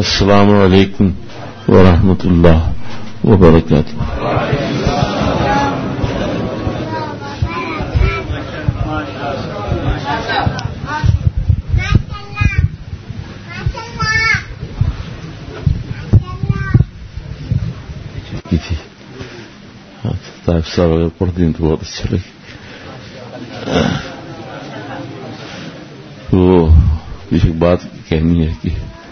السلام علیکم ورحمۃ اللہ وبرکاتہ. طائف صاحب اگر پڑھ دیں تو بہت اچھا لگے. وہ ایک بات کہنی ہے کہ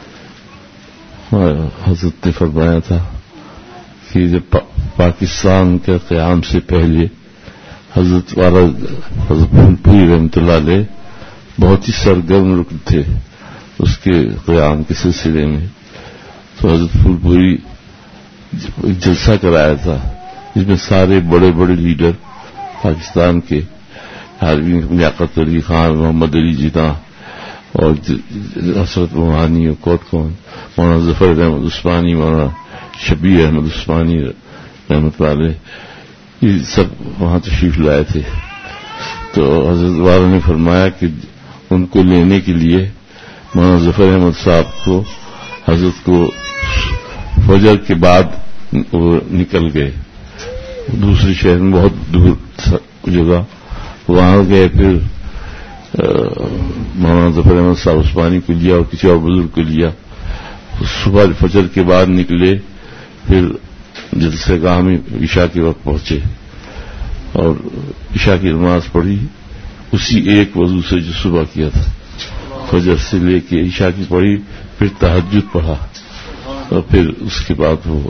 حضرت نے فرمایا تھا کہ جب پاکستان کے قیام سے پہلے حضرت پھول رحمۃ اللہ علیہ بہت ہی سرگرم رکن تھے اس کے قیام کے سلسلے میں. تو حضرت پھول پوری جلسہ کرایا تھا جس میں سارے بڑے بڑے لیڈر پاکستان کے لیاقت علی خان، محمد علی جناح اور حسرت روحانی اور کوٹ کون، مولانا ظفر احمد عثمانی، مولانا شبیر احمد عثمانی رحمۃ اللہ علیہ، یہ سب وہاں تشریف لائے تھے. تو حضرت والا نے فرمایا کہ ان کو لینے کے لیے مولانا ظفر احمد صاحب کو حضرت کو فجر کے بعد وہ نکل گئے دوسرے شہر میں، بہت دور جگہ وہاں گئے. پھر مولانا ظفر احمد صاحب عثمانی کو لیا اور کسی اور بزرگ کو لیا. صبح فجر کے بعد نکلے، پھر جلسہ گاہ میں عشاء کے وقت پہنچے اور عشاء کی نماز پڑھی اسی ایک وضو سے جو صبح کیا تھا. فجر سے لے کے عشاء کی پڑھی، پھر تہجد پڑھا اور پھر اس کے بعد وہ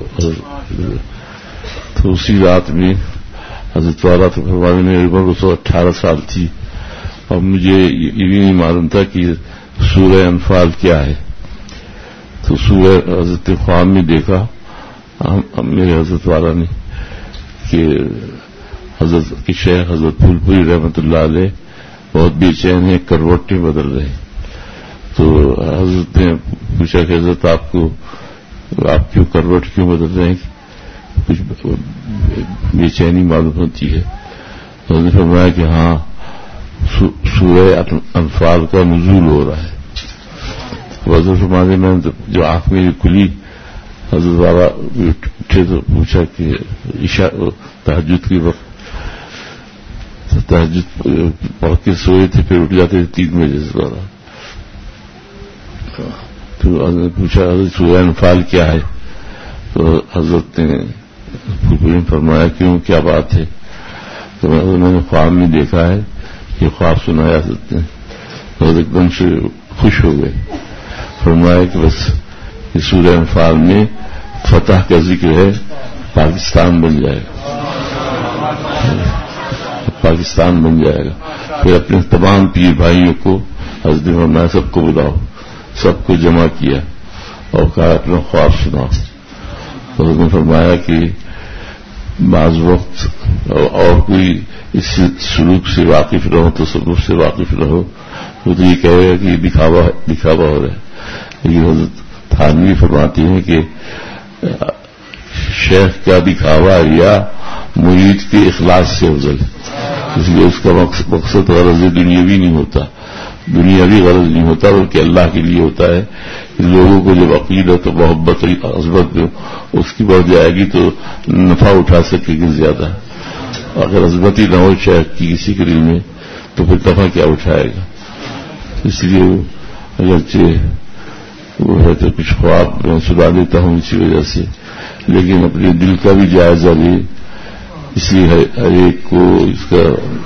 تو اسی رات میں حضرت والا تو فرمانے میں عمر 18 سال تھی اور مجھے یہ بھی نہیں معلوم تھا کہ سورہ انفال کیا ہے. تو سورہ حضرت خواب میں دیکھا میرے حضرت والا نے کہ حضرت کی شیخ حضرت پھول پوری رحمۃ اللہ علیہ بہت بے چین ہے، کروٹیں بدل رہے. تو حضرت نے پوچھا کہ حضرت آپ کیوں کروٹ کیوں بدل رہے ہیں، کچھ بے چینی معلوم ہوتی ہے. تو حضرت نے فرمایا کہ ہاں سورہ انفال کا نزول ہو رہا ہے. حضرت فرمانے میں جو آنکھ میری کھلی حضرت والا اٹھے تو پوچھا کہ عشاء تہجد کے وقت تہجد پڑھ کے سوئے تھے، پھر اٹھ جاتے تھے 3 بجے سے والا. تو حضرت نے پوچھا حضرت سورہ انفال کیا ہے. تو حضرت نے فرمایا کیوں کیا بات ہے. تو میں نے خواب میں دیکھا ہے، یہ خواب سنایا حضرت نے. حضرت ایک دم سے خوش ہو گئے، فرمایا کہ بس یہ سورہ انفال میں فتح کا ذکر ہے، پاکستان بن جائے گا، پاکستان بن جائے گا. پھر اپنے تمام پیر بھائیوں کو حضرت نے فرمایا سب کو بلاؤ، سب کو جمع کیا اور کہا اپنا خواب سناؤ. حضرت نے فرمایا کہ بعض وقت اور کوئی اس سلوک سے واقف رہو، تصوف سے واقف رہو وہ تو یہ کہے گا کہ یہ دکھاوا ہو رہا ہے. لیکن حضرت تھانوی فرماتے ہیں کہ شیخ کا دکھاوا یا مرید کے اخلاص سے افضل ہے، اس لیے اس کا مقصد غرض دنیاوی نہیں ہوتا، دنیاوی غرض نہیں ہوتا بلکہ اللہ کے لیے ہوتا ہے. لوگوں کو جب عقیدت و محبت عظمت اس کی بڑھ جائے گی تو نفع اٹھا سکے گی زیادہ. اگر عظمت ہی نہ ہو شیخ کی کسی کے دل میں تو پھر نفع کیا اٹھائے گا. اس لیے اگرچہ وہ ہے تو کچھ خواب میں سنا لیتا ہوں اسی وجہ سے، لیکن اپنے دل کا بھی جائزہ لے. اس لیے ہر ایک کو اس کا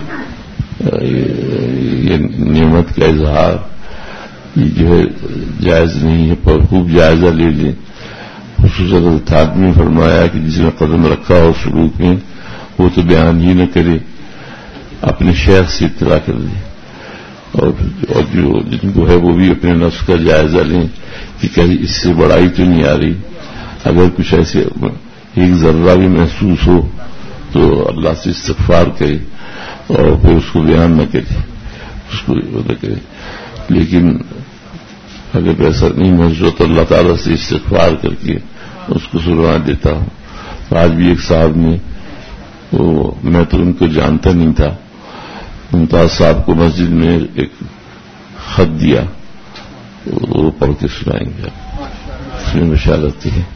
یہ نعمت کا اظہار جو ہے جائز نہیں ہے، پر خوب جائزہ لے لیں. خصوصاً تھانوی نے فرمایا کہ جس نے قدم رکھا ہو سلوک میں وہ تو بیان ہی نہ کرے، اپنے شیخ سے اطلاع کر دے، اور جو جن کو ہے وہ بھی اپنے نفس کا جائزہ لیں کہ کہیں اس سے بڑائی تو نہیں آ رہی. اگر کچھ ایسے ایک ذرہ بھی محسوس ہو تو اللہ سے استغفار کرے اور پھر اس کو بیان نہ کرے، اس کو نہ کرے. لیکن اگر ایسا نہیں محسوس تو اللہ تعالیٰ سے استغفار کر کے اس کو سنوا دیتا ہوں. آج بھی ایک صاحب نے میں تو ان کو جانتا نہیں تھا، ممتاز صاحب کو مسجد میں ایک خط دیا، وہ پڑھ کے سنائیں گے. محفل میں شارکتی ہے.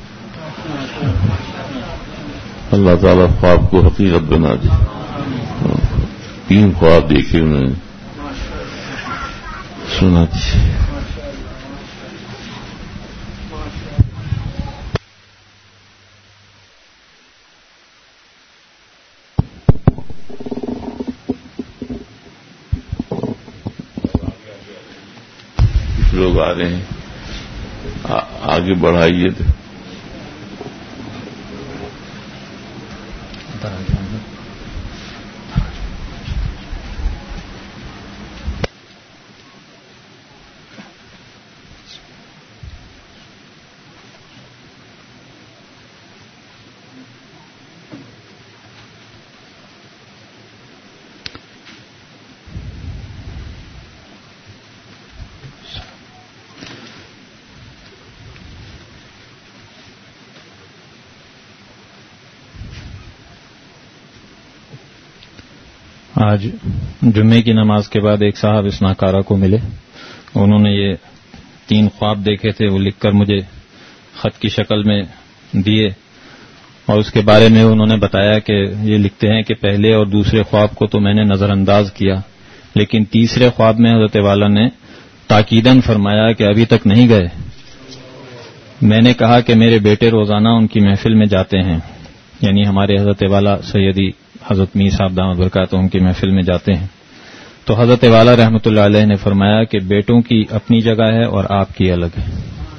اللہ تعالیٰ خواب کو حقیقت بنا دے. 3 خواب دیکھے انہوں نے, سنا دیجیے. لوگ آ رہے ہیں, آگے بڑھائیے. آج جمعے کی نماز کے بعد ایک صاحب اس ناکارہ کو ملے. انہوں نے یہ 3 خواب دیکھے تھے, وہ لکھ کر مجھے خط کی شکل میں دیے, اور اس کے بارے میں انہوں نے بتایا کہ یہ لکھتے ہیں کہ پہلے اور دوسرے خواب کو تو میں نے نظر انداز کیا, لیکن تیسرے خواب میں حضرت والا نے تاکیداً فرمایا کہ ابھی تک نہیں گئے. میں نے کہا کہ میرے بیٹے روزانہ ان کی محفل میں جاتے ہیں, یعنی ہمارے حضرت والا سیدی حضرت میر صاحب دامت برکاتہم کی محفل میں جاتے ہیں. تو حضرت والا رحمۃ اللہ علیہ نے فرمایا کہ بیٹوں کی اپنی جگہ ہے اور آپ کی الگ ہے.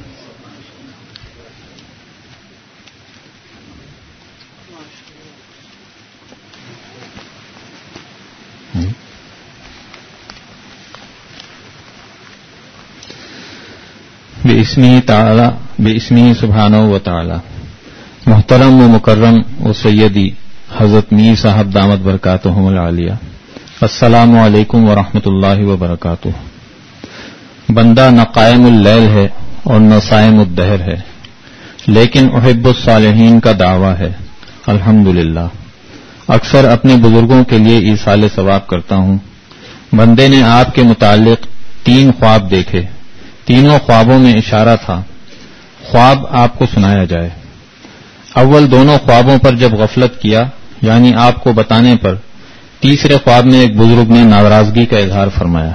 باسمہ سبحانہ و تعالی. محترم و مکرم و سیدی حضرت میر صاحب دامت برکاتہم العالیہ, السلام علیکم ورحمۃ اللہ وبرکاتہ. بندہ نہ قائم اللیل ہے اور نہ صائم الدہر ہے, لیکن احب الصالحین کا دعویٰ ہے. الحمدللہ. اکثر اپنے بزرگوں کے لیے ایصال ثواب کرتا ہوں. بندے نے آپ کے متعلق 3 خواب دیکھے. تینوں خوابوں میں اشارہ تھا خواب آپ کو سنایا جائے. اول دونوں خوابوں پر جب غفلت کیا, یعنی آپ کو بتانے پر, تیسرے خواب میں ایک بزرگ نے ناراضگی کا اظہار فرمایا.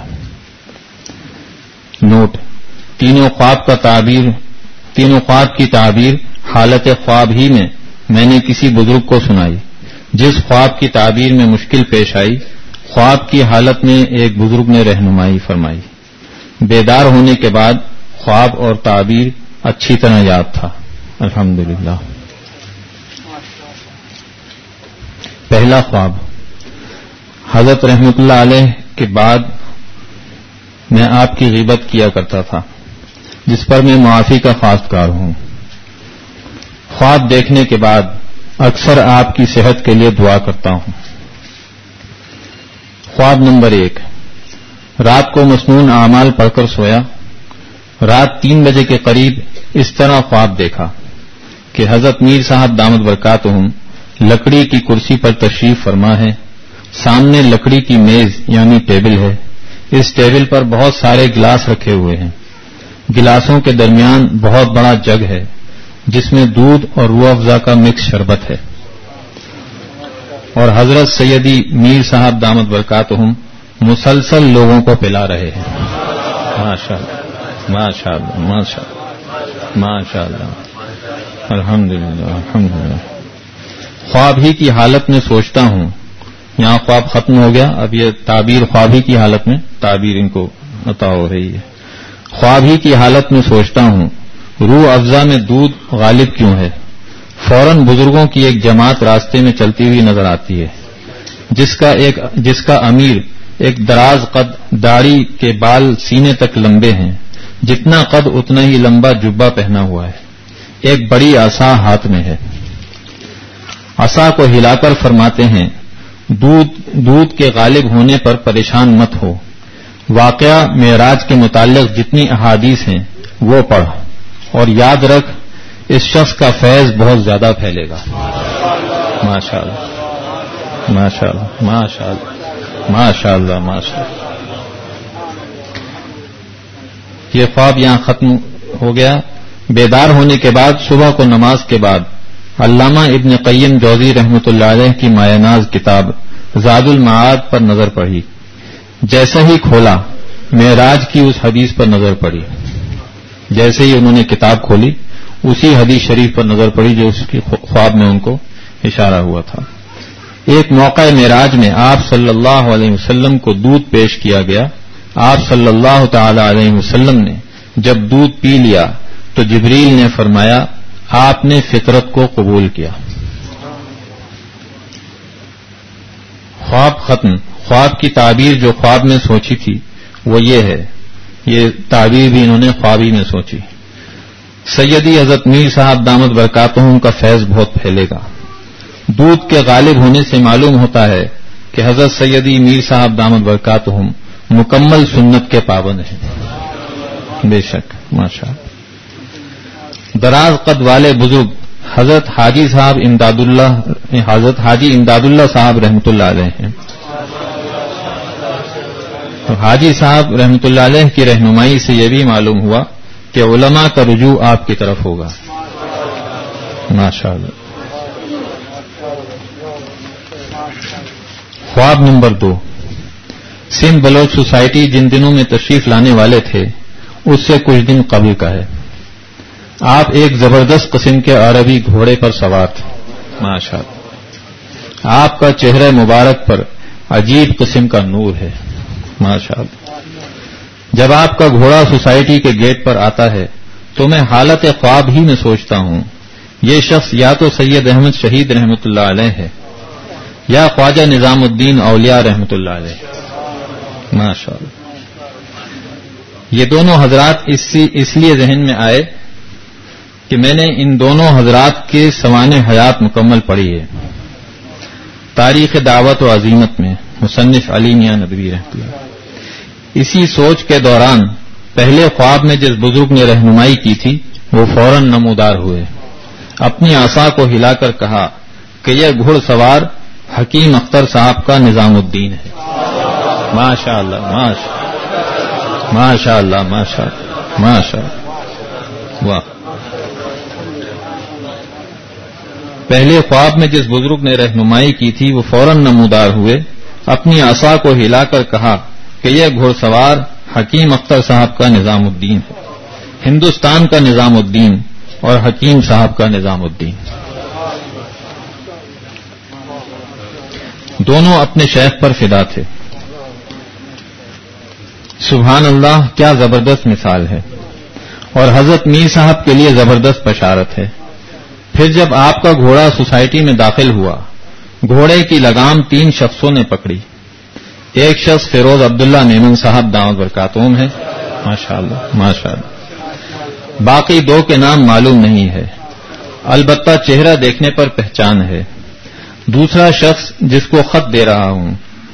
نوٹ: تینوں خواب کی تعبیر حالت خواب ہی میں نے کسی بزرگ کو سنائی. جس خواب کی تعبیر میں مشکل پیش آئی, خواب کی حالت میں ایک بزرگ نے رہنمائی فرمائی. بیدار ہونے کے بعد خواب اور تعبیر اچھی طرح یاد تھا. الحمدللہ. پہلا خواب. حضرت رحمۃ اللہ علیہ کے بعد میں آپ کی غیبت کیا کرتا تھا, جس پر میں معافی کا خواستگار ہوں. خواب دیکھنے کے بعد اکثر آپ کی صحت کے لیے دعا کرتا ہوں. خواب نمبر 1. رات کو مسنون اعمال پڑھ کر سویا. رات 3 بجے کے قریب اس طرح خواب دیکھا کہ حضرت میر صاحب دامت برکاتہم لکڑی کی کرسی پر تشریف فرما ہے. سامنے لکڑی کی میز یعنی ٹیبل ہے. اس ٹیبل پر بہت سارے گلاس رکھے ہوئے ہیں. گلاسوں کے درمیان بہت بڑا جگ ہے, جس میں دودھ اور روح افزا کا مکس شربت ہے, اور حضرت سیدی میر صاحب دامت برکاتہم مسلسل لوگوں کو پلا رہے ہیں. ماشاء اللہ, ماشاء اللہ, ماشاء اللہ, ماشاء اللہ. الحمدللہ, الحمدللہ. خواب ہی کی حالت میں سوچتا ہوں. یہاں خواب ختم ہو گیا, اب یہ تعبیر خواب ہی کی حالت میں تعبیر ان کو عطا ہو رہی ہے. خواب ہی کی حالت میں سوچتا ہوں روح افزا میں دودھ غالب کیوں ہے. فوراً بزرگوں کی ایک جماعت راستے میں چلتی ہوئی نظر آتی ہے, جس کا امیر ایک دراز قد, داڑھی کے بال سینے تک لمبے ہیں, جتنا قد اتنا ہی لمبا جبہ پہنا ہوا ہے. ایک بڑی عصا ہاتھ میں ہے. عصا کو ہلا کر فرماتے ہیں دودھ کے غالب ہونے پر پریشان مت ہو. واقعہ معراج کے متعلق جتنی احادیث ہیں وہ پڑھ, اور یاد رکھ اس شخص کا فیض بہت زیادہ پھیلے گا. ماشاء اللہ, ماشاء اللہ, ماشاء اللہ, ماشاء اللہ, ماشاء اللہ. یہ خواب یہاں ختم ہو گیا. بیدار ہونے کے بعد صبح کو نماز کے بعد علامہ ابن قیم جوزی رحمۃ اللہ علیہ کی مایہ ناز کتاب زاد المعاد پر نظر پڑی. جیسا ہی کھولا معراج کی اس حدیث پر نظر پڑی. جیسے ہی انہوں نے کتاب کھولی اسی حدیث شریف پر نظر پڑی جو اس کی خواب میں ان کو اشارہ ہوا تھا. ایک موقع معراج میں آپ صلی اللہ علیہ وسلم کو دودھ پیش کیا گیا. آپ صلی اللہ تعالی علیہ وسلم نے جب دودھ پی لیا تو جبریل نے فرمایا آپ نے فطرت کو قبول کیا. خواب ختم. خواب کی تعبیر جو خواب میں سوچی تھی وہ یہ ہے. یہ تعبیر بھی انہوں نے خوابی میں سوچی. سیدی حضرت میر صاحب دامت برکاتہم کا فیض بہت پھیلے گا. دودھ کے غالب ہونے سے معلوم ہوتا ہے کہ حضرت سیدی میر صاحب دامت برکاتہم مکمل سنت کے پابند ہیں. بے شک ماشاء اللہ. دراز قد والے بزرگ حضرت حاجی امداد اللہ صاحب رحمۃ اللہ علیہ ہیں. تو حاجی صاحب رحمۃ اللہ علیہ کی رہنمائی سے یہ بھی معلوم ہوا کہ علماء کا رجوع آپ کی طرف ہوگا. ماشاء اللہ. خواب نمبر 2. سندھ بلوچ سوسائٹی جن دنوں میں تشریف لانے والے تھے اس سے کچھ دن قبل کا ہے. آپ ایک زبردست قسم کے عربی گھوڑے پر سوار تھے. ماشاء اللہ. آپ کا چہرہ مبارک پر عجیب قسم کا نور ہے. ماشاء اللہ. جب آپ کا گھوڑا سوسائٹی کے گیٹ پر آتا ہے تو میں حالت خواب ہی میں سوچتا ہوں یہ شخص یا تو سید احمد شہید رحمۃ اللہ علیہ ہے یا خواجہ نظام الدین اولیاء رحمۃ اللہ علیہ. ماشاء اللہ. یہ دونوں حضرات اس لیے ذہن میں آئے کہ میں نے ان دونوں حضرات کے سوانح حیات مکمل پڑھی ہے. تاریخ دعوت و عظیمت میں مصنف علی میاں ندوی رحمۃ اللہ. اسی سوچ کے دوران پہلے خواب میں جس بزرگ نے رہنمائی کی تھی وہ فوراً نمودار ہوئے. اپنی عصا کو ہلا کر کہا کہ یہ گھڑ سوار حکیم اختر صاحب کا نظام الدین ہے. ماشاء اللہ ماشاء اللہ ماشاء اللہ ماشاء اللہ. واہ. پہلے خواب میں جس بزرگ نے رہنمائی کی تھی وہ فوراً نمودار ہوئے. اپنی عصا کو ہلا کر کہا کہ یہ گھڑ سوار حکیم اختر صاحب کا نظام الدین ہے. ہندوستان کا نظام الدین اور حکیم صاحب کا نظام الدین. دونوں اپنے شیخ پر فدا تھے. سبحان اللہ. کیا زبردست مثال ہے اور حضرت میر صاحب کے لیے زبردست بشارت ہے. پھر جب آپ کا گھوڑا سوسائٹی میں داخل ہوا گھوڑے کی لگام 3 شخصوں نے پکڑی. ایک شخص فیروز عبداللہ میمن صاحب دامت برکاتہم ہے. ماشاء اللہ ماشاء اللہ. باقی 2 کے نام معلوم نہیں ہے البتہ چہرہ دیکھنے پر پہچان ہے. دوسرا شخص جس کو خط دے رہا ہوں.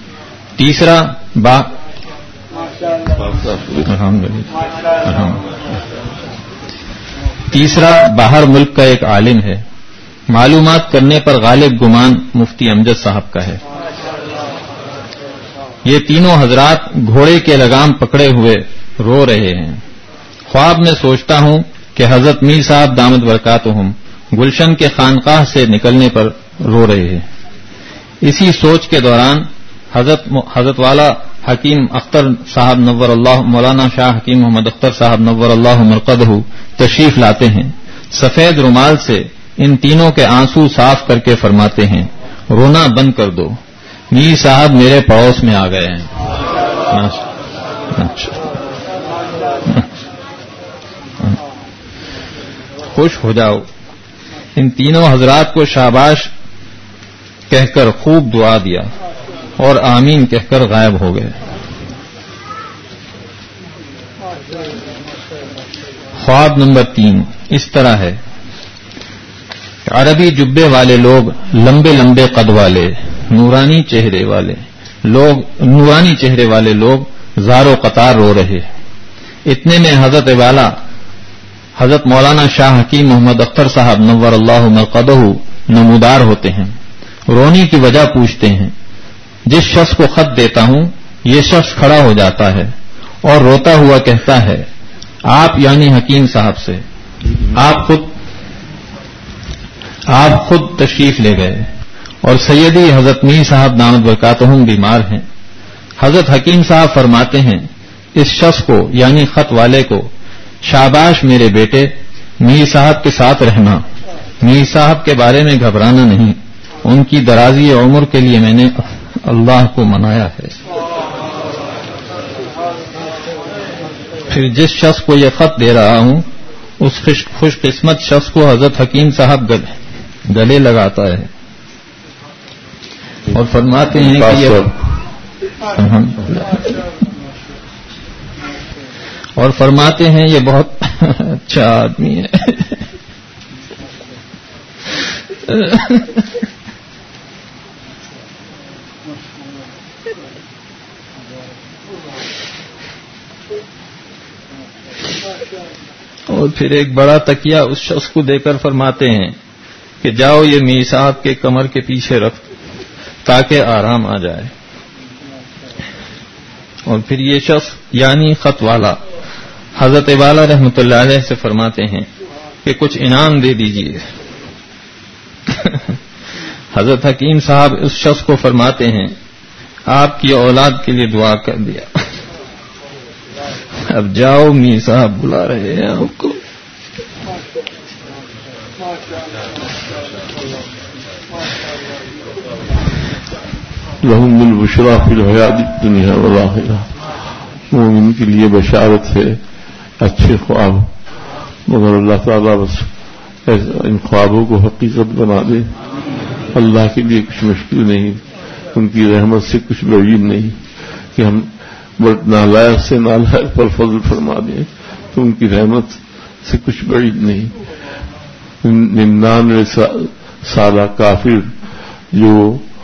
تیسرا باہر ملک کا ایک عالم ہے. معلومات کرنے پر غالب گمان مفتی امجد صاحب کا ہے. یہ تینوں حضرات گھوڑے کے لگام پکڑے ہوئے رو رہے ہیں. خواب میں سوچتا ہوں کہ حضرت میر صاحب دامت برکاتہم گلشن کے خانقاہ سے نکلنے پر رو رہے ہیں. اسی سوچ کے دوران حضرت والا حکیم اختر صاحب نور اللہ مولانا شاہ حکیم محمد اختر صاحب نور اللہ مرقدہ تشریف لاتے ہیں. سفید رومال سے ان تینوں کے آنسو صاف کر کے فرماتے ہیں رونا بند کر دو میر صاحب میرے پڑوس میں آ گئے ہیں. خوش ہو جاؤ. ان تینوں حضرات کو شاباش کہہ کر خوب دعا دیا اور آمین کہہ کر غائب ہو گئے. خواب نمبر 3 اس طرح ہے. عربی جبے والے لوگ لمبے لمبے قد والے نورانی چہرے والے لوگ زارو قطار رو رہے. اتنے میں حضرت والا حضرت مولانا شاہ حکیم محمد اختر صاحب نور اللہ مرقدہ نمودار ہوتے ہیں. رونے کی وجہ پوچھتے ہیں. جس شخص کو خط دیتا ہوں یہ شخص کھڑا ہو جاتا ہے اور روتا ہوا کہتا ہے آپ یعنی حکیم صاحب سے آپ خود تشریف لے گئے اور سیدی حضرت میر صاحب دامت برکاتہم بیمار ہیں. حضرت حکیم صاحب فرماتے ہیں اس شخص کو یعنی خط والے کو شاباش میرے بیٹے، میر صاحب کے ساتھ رہنا، میر صاحب کے بارے میں گھبرانا نہیں، ان کی درازی عمر کے لیے میں نے اللہ کو منایا ہے. پھر جس شخص کو یہ خط دے رہا ہوں اس خوش قسمت شخص کو حضرت حکیم صاحب گلے لگاتا ہے اور فرماتے ہیں کہ یہ بہت اچھا آدمی ہے. اور پھر ایک بڑا تکیہ اس شخص کو دے کر فرماتے ہیں کہ جاؤ یہ میر صاحب کے کمر کے پیچھے رکھ تاکہ آرام آ جائے. اور پھر یہ شخص یعنی خط والا حضرت والا رحمۃ اللہ علیہ سے فرماتے ہیں کہ کچھ انعام دے دیجیے. حضرت حکیم صاحب اس شخص کو فرماتے ہیں آپ کی اولاد کے لیے دعا کر دیا، اب جاؤ میر صاحب بلا رہے ہیں آپ کو. لہم البشریٰ فی الحیاۃ الدنیا والآخرہ، مومن کے لیے بشارت ہے اچھے خواب، مگر اللہ تعالیٰ بس ان خوابوں کو حقیقت بنا دے. اللہ کے لیے کچھ مشکل نہیں، ان کی رحمت سے کچھ بعید نہیں کہ ہم نالائق سے نالائق پر فضل فرما دیں تو ان کی رحمت سے کچھ بعید نہیں. 99 سالہ کافر جو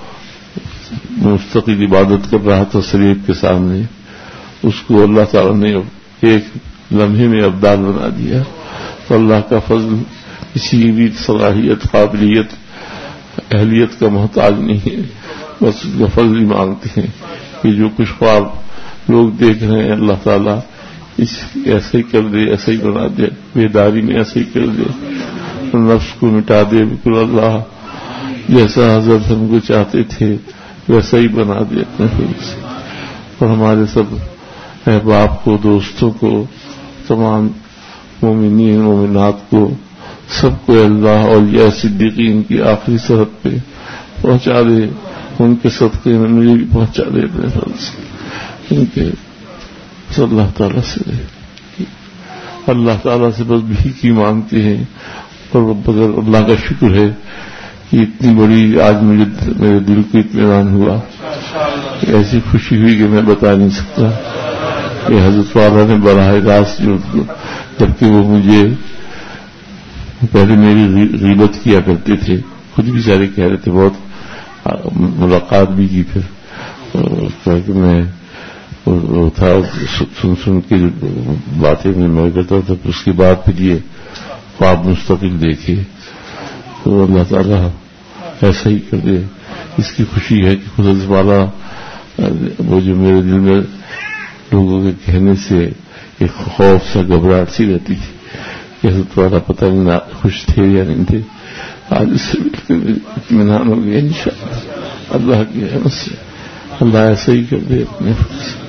مستقل عبادت کر رہا تھا شریعت کے سامنے، اس کو اللہ تعالیٰ نے ایک لمحے میں ابدال بنا دیا. تو اللہ کا فضل کسی بھی صلاحیت، قابلیت، اہلیت کا محتاج نہیں ہے، بس اس کا فضل ہی مانگتے ہیں کہ جو کچھ خواب لوگ دیکھ رہے ہیں اللہ تعالیٰ ایسے ہی کر دے، ایسا ہی بنا دے، بیداری میں ایسے ہی کر دے، نفس کو مٹا دے. بالکل اللہ جیسا حضرت ہم کو چاہتے تھے ویسا ہی بنا دے اپنے فضل سے. اور ہمارے سب احباب کو، دوستوں کو، تمام مومنین مومنات کو، سب کو اللہ اولیاء صدیقین کی آخری سرحد پہ پہنچا دے. ان کے صدقے میں مجھے بھی پہنچا دے اپنے فضل سے. ان کے اللہ تعالیٰ سے اللہ تعالیٰ سے بس بھیک ہی مانگتے ہیں. اور بغیر اللہ کا شکر ہے کہ اتنی بڑی آج مجھے میرے دل کو اطمینان ہوا، ایسی خوشی ہوئی کہ میں بتا نہیں سکتا. کہ حضرت والا نے براہ راست جبکہ وہ مجھے پہلے میری غیبت کیا کرتے تھے، خود بھی سارے کہہ رہے تھے، بہت ملاقات بھی کی. پھر کہ میں تھا سن کے باتیں میں کرتا تھا. اس کے بعد پھر یہ خواب مستقل دیکھے تو اللہ تعالیٰ ایسا ہی کر دے. اس کی خوشی ہے کہ خود والا وہ جو میرے دل میں لوگوں کے کہنے سے ایک خوف سا گھبراہٹ سی رہتی تھی کہ حضرت والا پتہ نہیں خوش تھے یا نہیں تھے، آج اس سے مل کر اطمینان ہو گیا انشاءاللہ اللہ کی رحمت سے. اللہ ایسا ہی کر دے اپنے فضل سے.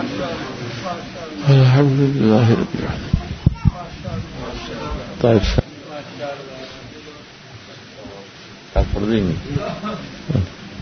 الحمدللہ رب العالمین. طائف صاحب آپ پڑھ دیں گے.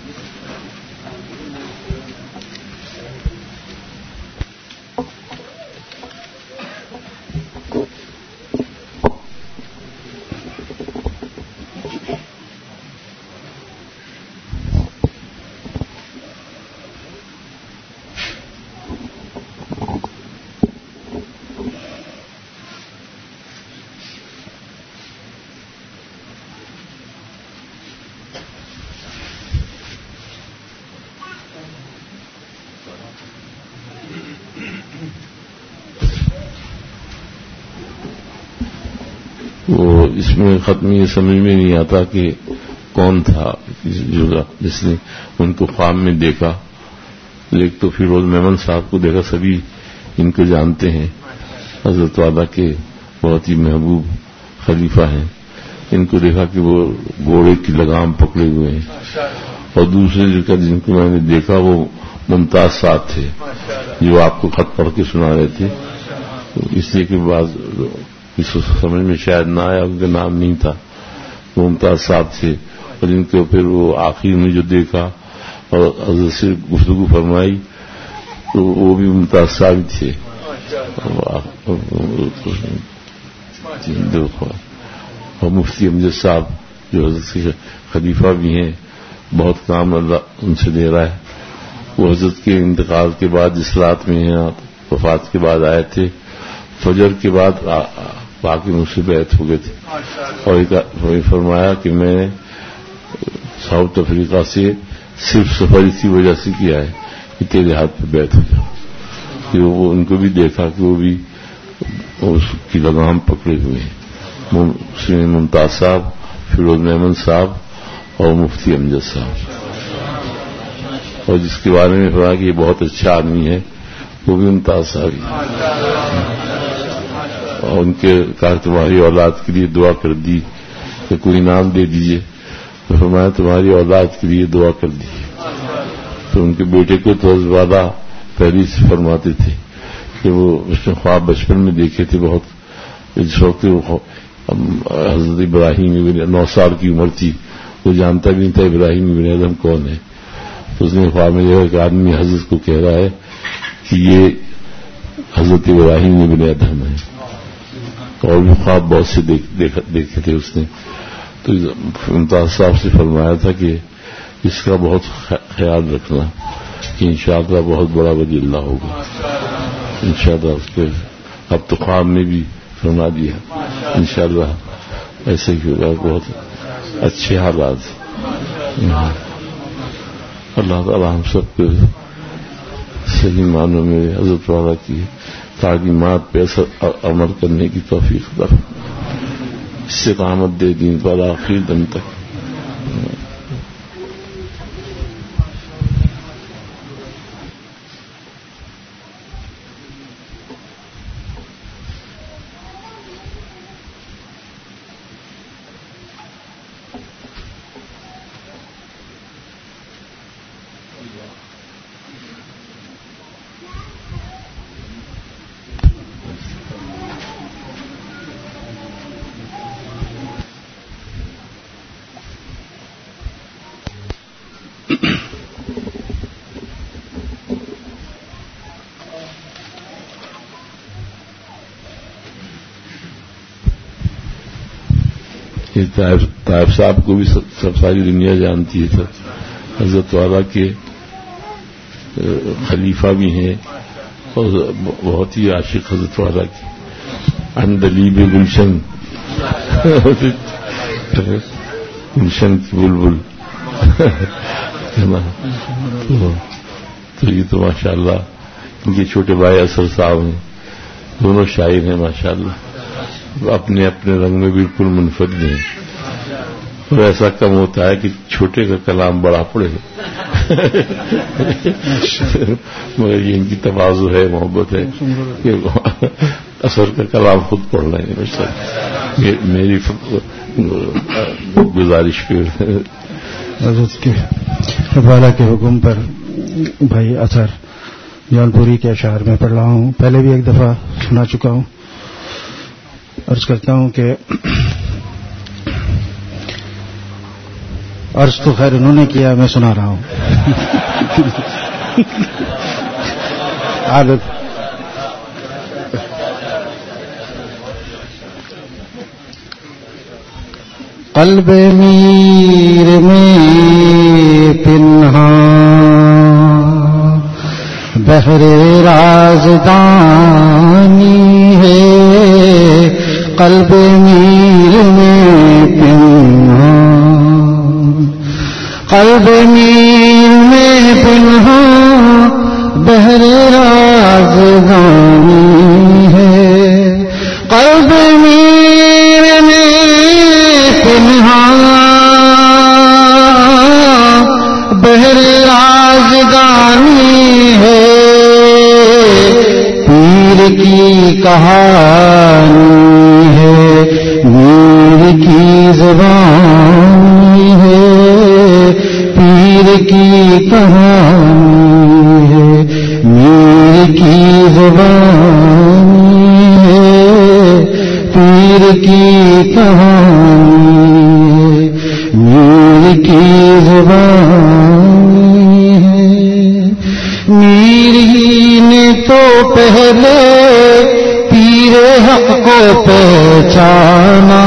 وہ اس میں ختم یہ سمجھ میں نہیں آتا کہ کون تھا جس نے ان کو خواب میں دیکھا. لیکن تو فیروز میمن صاحب کو دیکھا، سبھی ان کو جانتے ہیں، حضرت والا کے بہت ہی محبوب خلیفہ ہیں، ان کو دیکھا کہ وہ گھوڑے کی لگام پکڑے ہوئے ہیں، اور دوسرے جن کو میں نے دیکھا وہ ممتاز صاحب تھے جو آپ کو خط پڑھ کے سنا رہے تھے، اس لیے کہ بعض اس سمجھ میں شاید نہ آیا، ان کا نام نہیں تھا، وہ ممتاز صاحب تھے، اور جن کو پھر وہ آخر میں جو دیکھا اور حضرت سے گفتگو فرمائی تو وہ بھی ممتاز صاحب تھے، اور مفتی امجد صاحب جو حضرت کے خلیفہ بھی ہیں، بہت کام اللہ ان سے دے رہا ہے، وہ حضرت کے انتقال کے بعد اس رات میں ہیں، وفات کے بعد آئے تھے، فجر کے بعد باقی مجھ سے بیعت ہو گئے تھے، اور فرمایا کہ میں نے ساؤتھ افریقہ سے صرف سفر اسی وجہ سے کیا ہے کہ تیرے ہاتھ پہ بیعت ہو جاؤ، کہ وہ ان کو بھی دیکھا کہ وہ بھی اس کی لگام پکڑے ہوئے ہیں، ممتاز صاحب، فیروز محمد صاحب اور مفتی امجد صاحب، اور جس کے بارے میں فرمایا کہ یہ بہت اچھا آدمی ہے وہ بھی ممتاز صاحب ہی، اور ان کے کہا تمہاری اولاد کے لیے دعا کر دی کہ کوئی نام دے دیجئے، تو فرمایا تمہاری اولاد کے لیے دعا کر دیجیے، تو ان کے بیٹے کو تو زیادہ پہلے سے فرماتے تھے کہ وہ اس نے خواب بچپن میں دیکھے تھے، بہت جس وقت حضرت ابراہیم ابن 9 سال کی عمر تھی، وہ جانتا بھی نہیں تھا ابراہیم ابن ادم کون ہے، تو اس نے خواب میں دیکھا کہ آدمی حضرت کو کہہ رہا ہے کہ یہ حضرت ابراہیم ابن ادم ہے، اور بھی خواب بہت سے دیکھے تھے اس نے، تو ممتاز صاحب سے فرمایا تھا کہ اس کا بہت خیال رکھنا کہ انشاءاللہ بہت بڑا ولی اللہ ہوگا انشاءاللہ، اس کے اب تو خواب میں بھی فرما دیا انشاءاللہ ایسے ہی ہوگا، بہت اچھے حالات، اللہ تعالی ہم سب کو صحیح معنوں میں حضرت والا کی تعلیمات پہ عمل کرنے کی توفیق عطا استقامت دے دین پر آخری دم تک۔ طائف صاحب کو بھی سب ساری دنیا جانتی ہے، حضرت والا کے خلیفہ بھی ہیں اور بہت ہی عاشق حضرت والا کی، اندلیب گلشن گلشن کی بلبل تو یہ تو ماشاءاللہ ان کے چھوٹے بھائی اثر صاحب ہیں، دونوں شاعر ہیں ماشاءاللہ، اپنے اپنے رنگ میں بالکل منفرد ہیں، اور ایسا کم ہوتا ہے کہ چھوٹے کا کلام بڑا پڑے مگر یہ ان کی تواضع ہے، محبت ہے کہ اثر کا کلام خود پڑھ رہے ہیں، میری گزارش پہ حضرت کے والا کے حکم پر بھائی اثر جونپوری کے اشعار میں پڑھ رہا ہوں، پہلے بھی ایک دفعہ سنا چکا ہوں، عرض کرتا ہوں کہ عرض تو خیر انہوں نے کیا، میں سنا رہا ہوں عادت قلب میر میں پنہاں بحر رازدانی ہے، قلب میر میں پنہاں، قلب میر میں پنہاں بحر رازدانی ہے، قلب میر میں پنہاں بحر رازدانی ہے، پیر کی کہانی ہے میر کی کہانی ہے، میر کی زبانی ہے، میر ہی نے تو پہلے پیر حق کو پہچانا،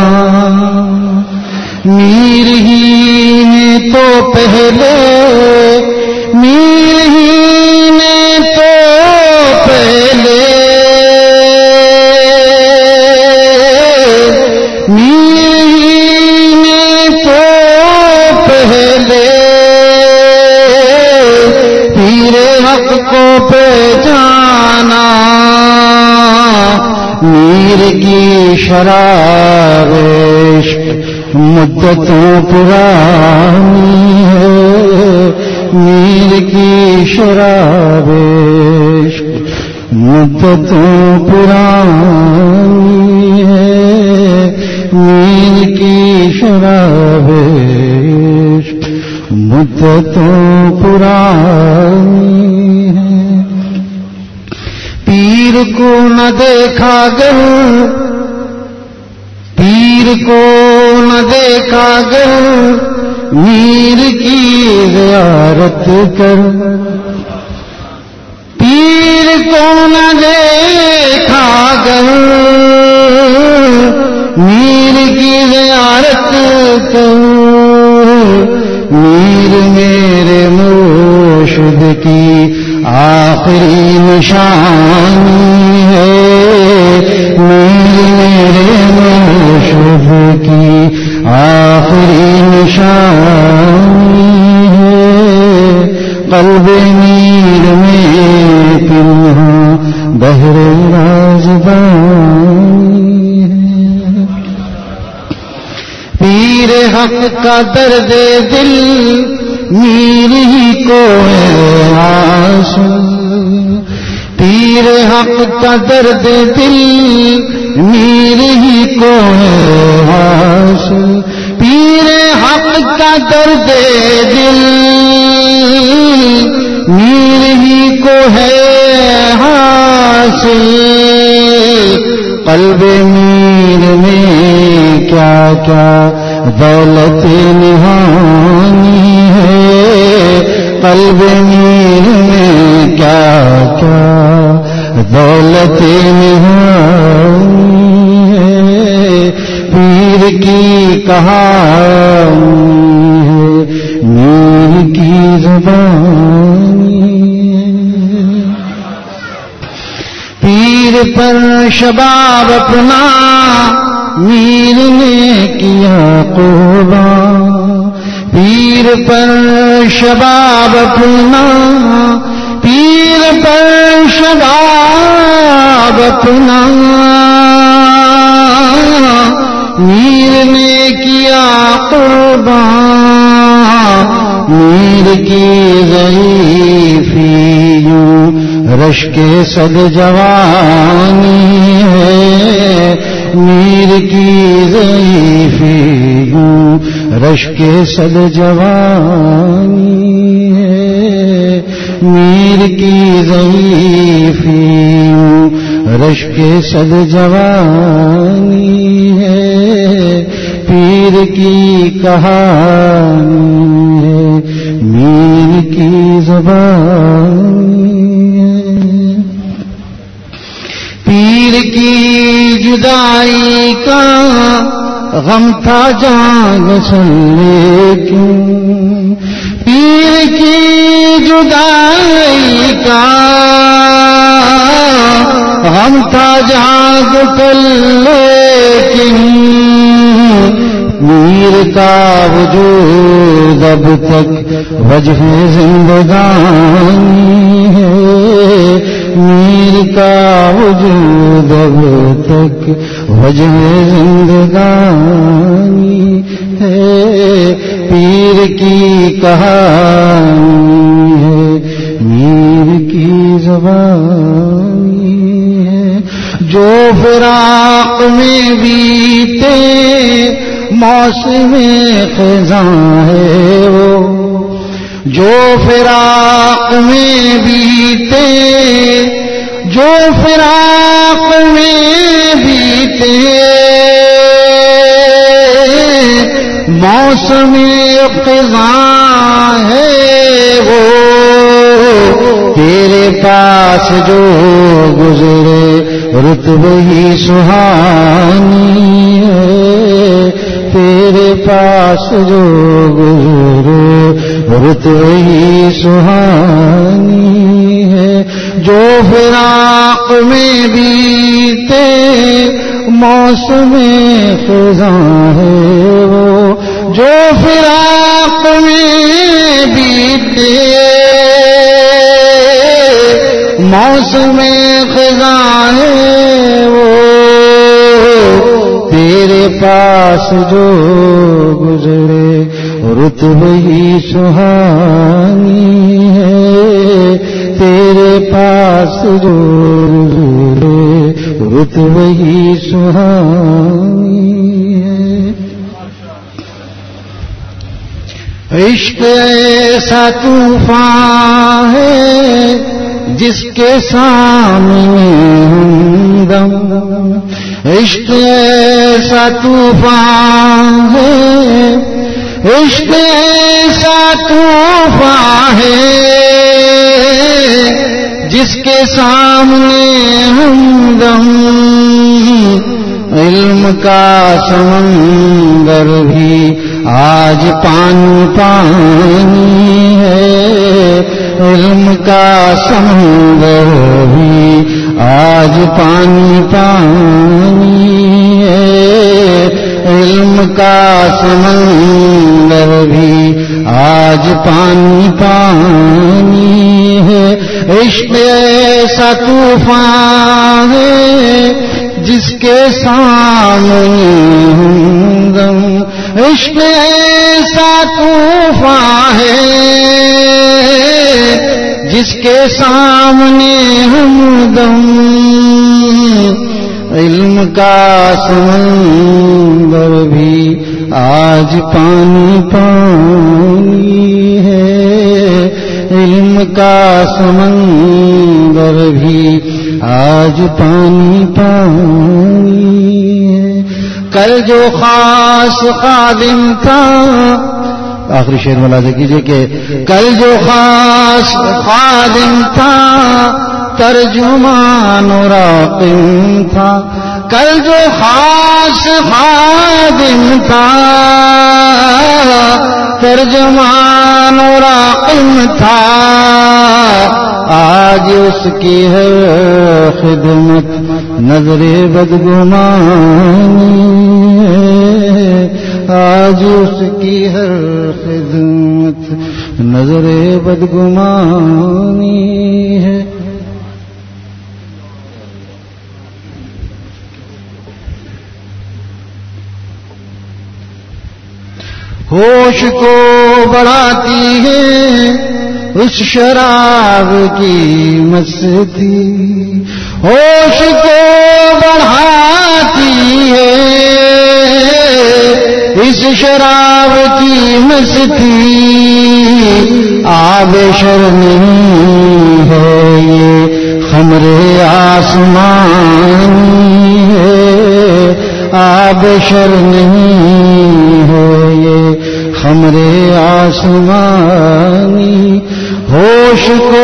میر ہی نے تو پہلے، میر ہی نے تو پہلے، میر ہی نے تو پہلے پیر حق کو پہچانا، میر کی شراب عشق مدتوں پرانی ہے، میر کی شراب عشق مدتوں پرانی ہے، میر کی شراب عشق مدتوں پرانی ہے، پیر کو نہ دیکھا گر، پیر کو نہ دیکھا گر، میر کی زیارت کر، پیر کو نہ دیکھا گر، میر کی زیارت کر، میر میرے مرشد کی آخری نشانی ہے، میر میرے مرشد کی آخری نشانی ہے، قلب میر میں پنہاں بحر رازدانی ہے، پیر حق کا درد دل میر ہی کو ہے حاصل، پیر حق کا درد دل میر ہی کو ہے حاصل، پیر حق کا درد دل میر ہی کو ہے حاصل، قلب میر میں کیا کیا دولت نہانی ہے، قلب میر میں کیا کیا دولت نہانی ہے، پیر کی کہانی ہے، میر کی زبانی ہے، پیر پر شباب اپنا میر نے کیا قربان، پیر پر شباب اپنا، پیر پر شباب اپنا میر نے کیا قربان، میر کی ضعیفی یوں رشک صد جوانی ہے، میر کی ضعیفی یوں رشک صد جوانی ہے، میر کی ضعیفی یوں رشک صد جوانی ہے، پیر کی کہانی ہے، میر کی زبانی ہے، پیر کی جدائی کا غم تھا جان چلے کیوں، پیر کی جدائی کا غم تھا جان چلے کیوں، میر کا وجود اب تک وجہ زندگانی ہے، میر کا وجود اب تک وجہ زندگانی ہے، پیر کی کہانی ہے، میر کی زبانی ہے، جو فراق میں بیتے موسم خزاں ہے وہ، جو فراق میں بیتے، جو فراق میں بیتے موسم خزاں ہے وہ تیرے پاس جو گزرے رتبہ ہی سہانی ہے تیرے پاس جو گزرے رتبہ ہی سہانی ہے جو فراق میں بیتے موسم خزاں ہے وہ جو فراق میں بیتے موسم خزاں ہے وہ تیرے پاس جو گزرے رتبہ ہی سہانی ہے تیرے پاس جو گزرے رتبہ ہی سہانی ہے عشق ایسا طوفان ہے جس کے سامنے ہمدم عشق ایسا طوفان ہے عشق ایسا طوفان ہے جس کے سامنے ہمدم علم کا سمندر بھی آج پانی پانی ہے علم کا سمندر بھی آج پانی پانی ہے علم کا سمندر بھی آج پانی پانی ہے عشق ایسا طوفان ہے جس کے سامنے ہمدم عشق ایسا طوفان ہے جس کے سامنے ہمدم علم کا سمندر بھی آج پانی پانی ہے علم کا سمندر بھی آج پانی پانی ہے کل جو خاص خادم تھا آخری شعر ملاحظہ کیجئے کہ کل جو خاص خادم تھا ترجمان و راقم تھا کل جو خاص خادم تھا ترجمان و راقم تھا آج اس کی ہے خدمت نظر بدگمانی ہے آج اس کی ہر خدمت نظر بدگمانی ہے ہوش کو بڑھاتی ہے اس شراب کی مستی ہوش کو بڑھاتی ہے اس شراب کی مستی آب شرمی ہے یہ خمر آسمانی ہے آب شرمی ہے یہ خمر آسمانی ہوش کو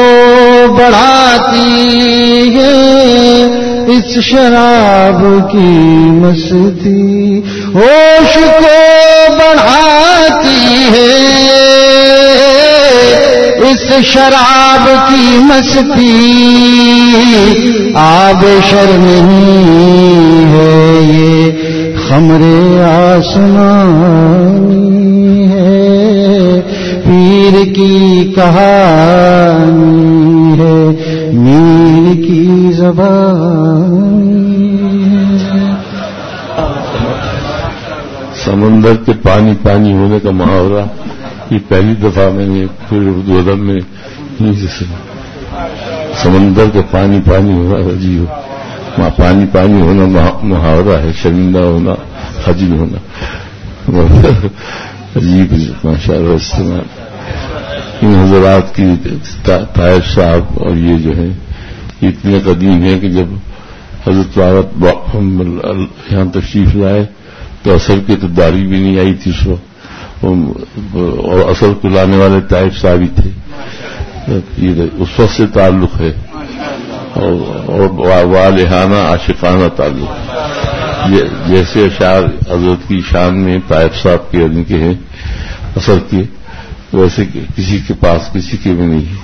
بڑھاتی ہے اس شراب کی مستی ہوش کو بڑھاتی ہے اس شراب کی مستی آب شرمی ہے یہ خمر آسمانی ہے پیر کی کہانی ہے میر کی زبانی ہے سمندر کے پانی پانی ہونے کا محاورہ یہ پہلی دفعہ میں نے پھر اردو ادب میں نہیں سنا سمندر کے پانی پانی ہونا عجیب وہاں پانی پانی ہونا محاورہ ہے شرمندہ ہونا حجی ہونا عجیب ماشاء اللہ استعمال ان حضرات کی طاہر صاحب اور یہ جو ہے اتنے قدیم ہیں کہ جب حضرت یہاں تشریف لائے تو اثر کی تو داری بھی نہیں آئی تھی اس وقت اور اثر کو لانے والے طائف صاحب ہی تھے. یہ اس وقت سے تعلق ہے اور والہانہ عاشقانہ تعلق. جیسے اشعار حضرت کی شان میں طائف صاحب کے ہیں اثر کے، ویسے کسی کے پاس کسی کے بھی نہیں.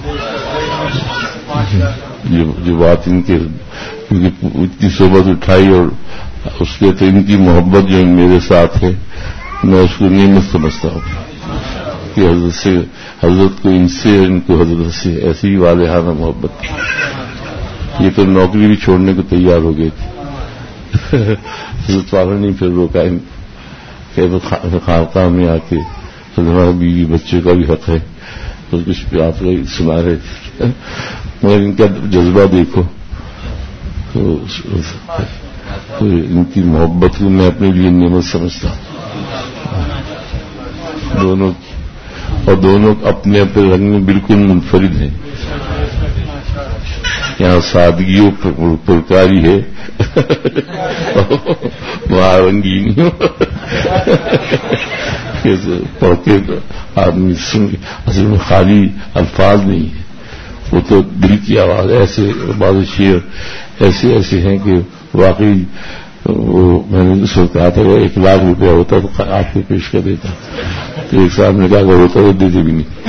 جو بات ان کے اتنی صحبت اٹھائی اور اس کے تو ان کی محبت جو میرے ساتھ ہے میں اس کو نعمت سمجھتا ہوں کہ حضرت کو ان سے ان کو حضرت سے ایسی والہانہ محبت. یہ تو نوکری بھی چھوڑنے کو تیار ہو گئے تھے، حضرت والوں نے پھر روکا کہ خانقاہ میں آ کے ہمارا بیوی بچے کا بھی حق ہے تو کچھ پہ آپ لوگ سنا رہے تھے. مگر ان کا جذبہ دیکھو تو ان کی محبت کو میں اپنے لیے نعمت سمجھتا ہوں. دونوں اپنے اپنے رنگ میں بالکل منفرد ہیں. یہاں سادگی و پرکاری ہے، وہاں رنگین پڑھ کے آدمی سن کے اصل میں خالی الفاظ نہیں ہے، وہ تو دل کی آواز. ایسے بعض شعر ایسے ہیں کہ واقعی وہ میں نے اس وقت کہا تھا وہ 1,00,000 روپیہ ہوتا تو آپ کو پیش کر دیتا. تو ایک صاحب نے کہا اگر ہوتا تو دیتے بھی نہیں.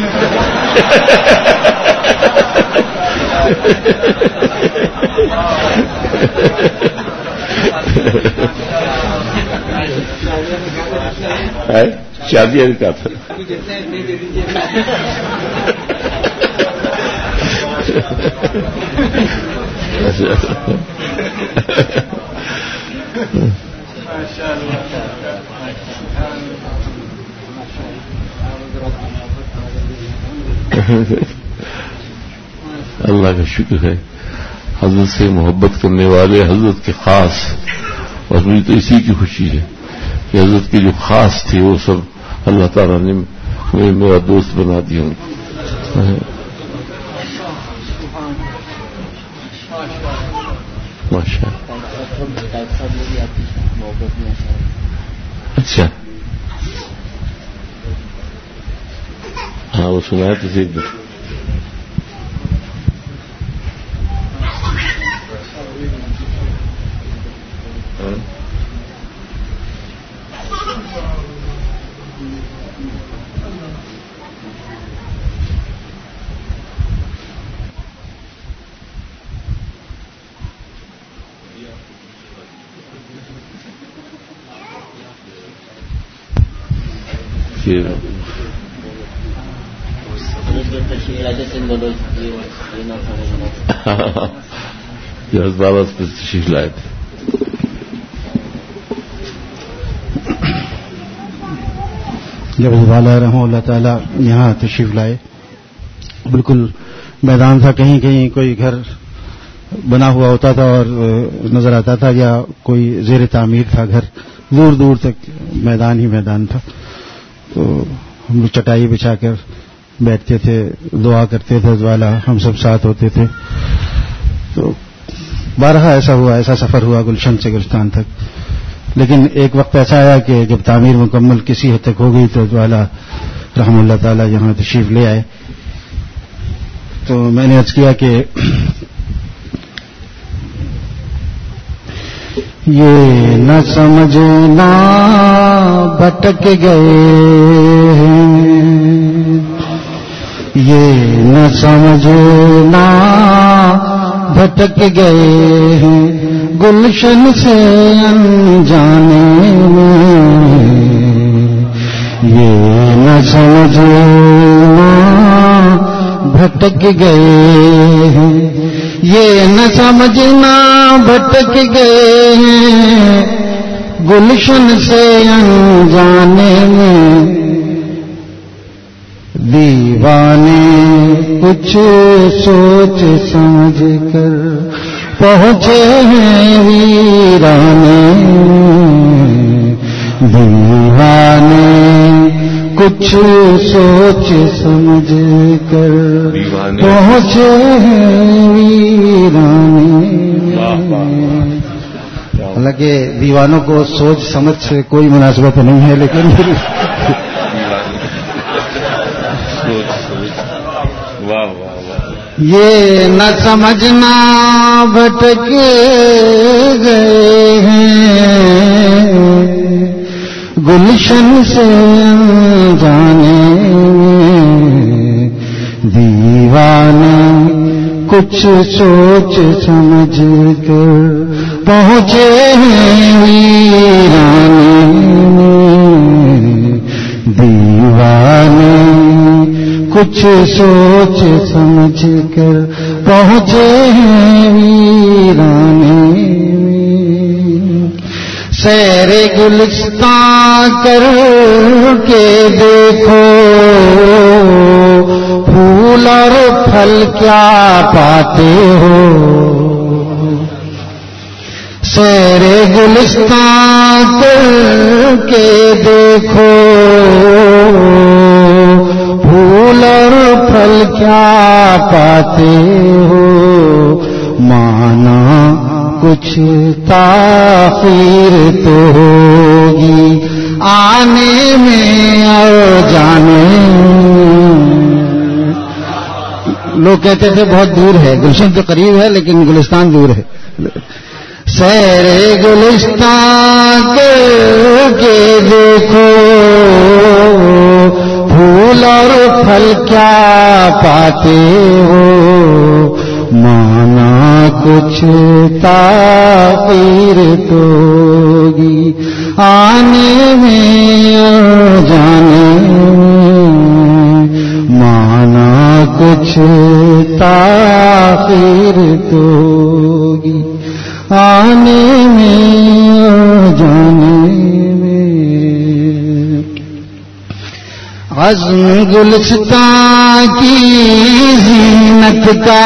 شادی کا تھا. اللہ کا شکر ہے حضرت سے محبت کرنے والے حضرت کے خاص، اور مجھے تو اسی کی خوشی ہے کہ حضرت کے جو خاص تھے وہ سب اللہ تعالیٰ نے میرا دوست بنا دیا. ماشاء اچھا ہاں وہ سنایا تو ایک دن. بابا تشریف لائے تھے. جب والا رحمہ اللہ تعالیٰ یہاں تشریف لائے بالکل میدان تھا، کہیں کہیں کوئی گھر بنا ہوا ہوتا تھا اور نظر آتا تھا یا کوئی زیر تعمیر تھا گھر، دور دور تک میدان ہی میدان تھا. تو ہم لوگ چٹائی بچھا کر بیٹھتے تھے، دعا کرتے تھے، والا ہم سب ساتھ ہوتے تھے. تو بارہا ایسا ہوا، ایسا سفر ہوا گلشن سے گلستان تک. لیکن ایک وقت ایسا آیا کہ جب تعمیر مکمل کسی حد تک ہو گئی تو والا رحمہ اللہ تعالی یہاں تشریف لے آئے. تو میں نے عرض کیا کہ یہ نہ سمجھنا بھٹک گئے ہیں، یہ نہ سمجھنا بھٹک گئے ہیں گلشن سے انجانے میں، یہ نہ سمجھنا بھٹک گئے ہیں، یہ نہ سمجھنا بھٹک گئے ہیں گلشن سے انجانے میں، دیوانے کچھ سوچ سمجھ کر پہنچے ہیں ویرانے میں، دیوانے کچھ سوچ سمجھ کر پہنچے ہیں ویرانے میں. حالانکہ دیوانوں کو سوچ سمجھ سے کوئی مناسبت نہیں ہے، لیکن یہ نہ سمجھنا بھٹک گئے ہیں گلشن سے جانے دیوانے کچھ سوچ سمجھ کر پہنچے ہیں ویرانے دیوانے کچھ سوچ سمجھ کر پہنچے ہیں ویرانے سیر گلستان کر کے دیکھو پھول اور پھل کیا پاتے ہو سیر گلستان کر کے دیکھو پھول اور پھل کیا پاتے ہو مانا کچھ تاخیر تو ہوگی آنے میں اور جانے لوگ کہتے تھے بہت دور ہے گلشن تو قریب ہے لیکن گلستان دور ہے سیر گلستان کے دیکھو پھول اور پھل کیا پاتے ہو مانا کچھ تاخیر تو ہوگی آنے میں اور جانے مانا کچھ تاخیر تو ہوگی آنے میں اور جانے میں عزم گلستان کی زینت کا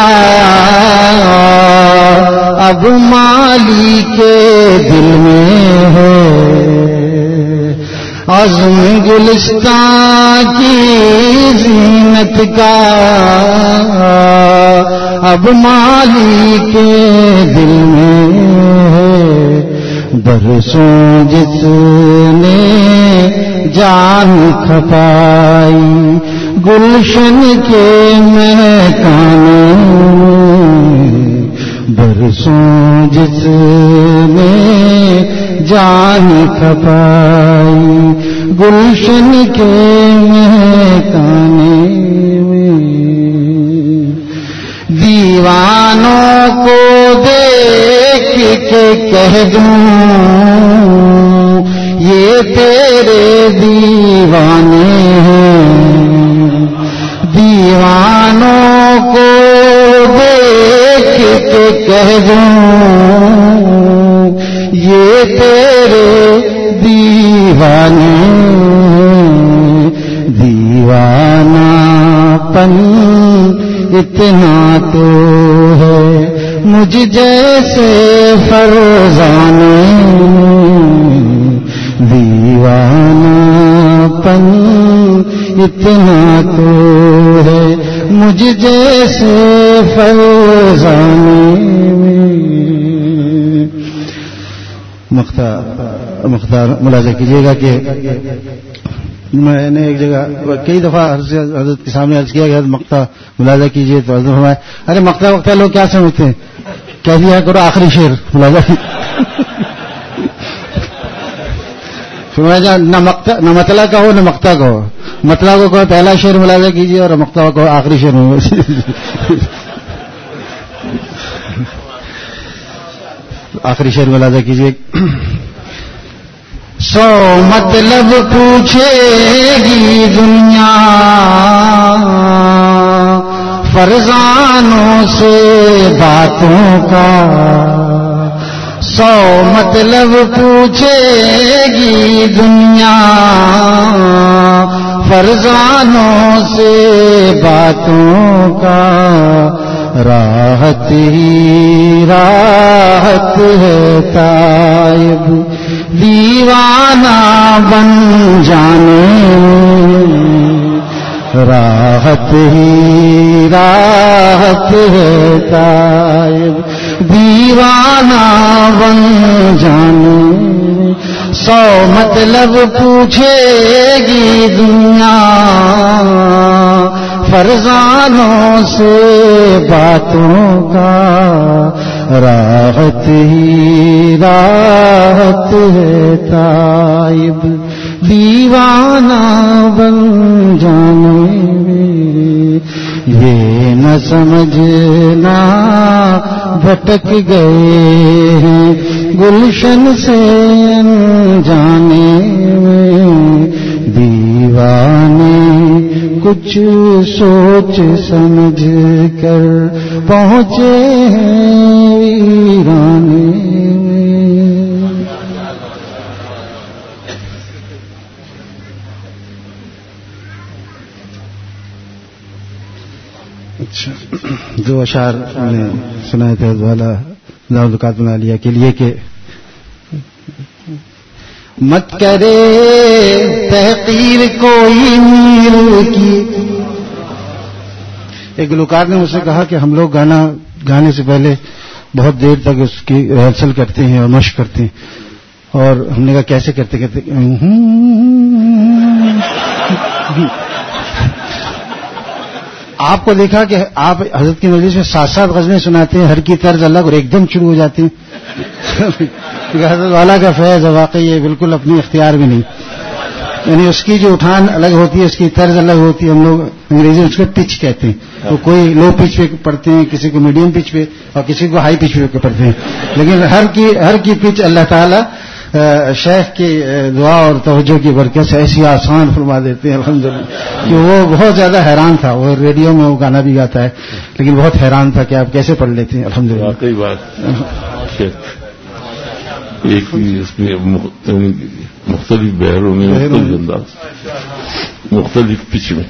اب مالی کے دل میں ہے عزم گلستان کی زینت کا اب مالی کے دل میں ہے برسوں جس نے جان کھپائی گلشن کے مہکانے برسوں جس نے جان کھپائی گلشن کے مہکانے دیوانوں کو دیکھ کے کہہ دوں یہ تیرے دیوانے ہیں دیوانوں کو دیکھ کے کہہ دوں یہ تیرے دیوانے دیوانہ پن اتنا تو ہے مجھ جیسے فرزانے دیوانہ پن اتنا تو ہے مجھ جیسے فرزانے مختار ملاحظہ کیجیے گا کہ میں نے ایک جگہ کئی دفعہ حضرت کے سامنے عرض کیا کہ مقطع ملاحظہ کیجیے تو حضرت فرمایا ارے مقطع لوگ کیا سمجھتے ہیں کہہ دیا کرو آخری شعر ملاحظہ فرمایا نہ مطلع کا ہو نہ مقطع کا ہو مطلع کو کہو پہلا شعر ملاحظہ کیجیے اور مقطع کو آخری شعر آخری شعر ملاحظہ کیجیے سو مطلب پوچھے گی دنیا فرزانوں سے باتوں کا سو مطلب پوچھے گی دنیا فرزانوں سے باتوں کا راحت ہی راحت ہے تائب دیوانہ بن جانے راحت ہی راحت ہے تائب دیوانہ بن جانے سو مطلب پوچھے گی دنیا فرزانوں سے باتوں کا راحت ہی راحت ہے تائب دیوانہ بن جانے میں یہ نہ سمجھنا بھٹک گئے ہیں گلشن سے انجانے میں دیوانے کچھ سوچ سمجھ کر پہنچے ہیں ویرانے میں. اچھا، دو اشعار نے سنائے تھے والا ذوالقات بنا لیا کے لیے کہ مت کرے تحقیر کوئی میر کی. ایک گلوکار نے مجھ سے کہا کہ ہم لوگ گانے سے پہلے بہت دیر تک اس کی ریہرسل کرتے ہیں اور مشق کرتے ہیں، اور ہم نے کہا کیسے کرتے آپ کو دیکھا کہ آپ حضرت کی مجلس میں 7 غزلیں سناتے ہیں، ہر کی طرز الگ اور ایک دم شروع ہو جاتی ہیں. حضرت والا کا فیض ہے واقعی، یہ بالکل اپنے اختیار بھی نہیں، یعنی اس کی جو اٹھان الگ ہوتی ہے، اس کی طرز الگ ہوتی ہے. ہم لوگ انگریزی میں اس کو پچ کہتے ہیں، تو کوئی لو پچ پہ پڑھتے ہیں، کسی کو میڈیم پچ پہ اور کسی کو ہائی پچ پہ پڑھتے ہیں، لیکن ہر کی پچ اللہ تعالیٰ شیخ کی دعا اور توجہ کی برکت سے ایسی آسان فرما دیتے ہیں الحمدللہ کہ وہ بہت زیادہ حیران تھا. وہ ریڈیو میں وہ گانا بھی گاتا ہے لیکن بہت حیران تھا کہ آپ کیسے پڑھ لیتے ہیں الحمدللہ. واقعی بات ایک ہی اس میں مختلف بحروں میں مختلف انداز مختلف پچ میں.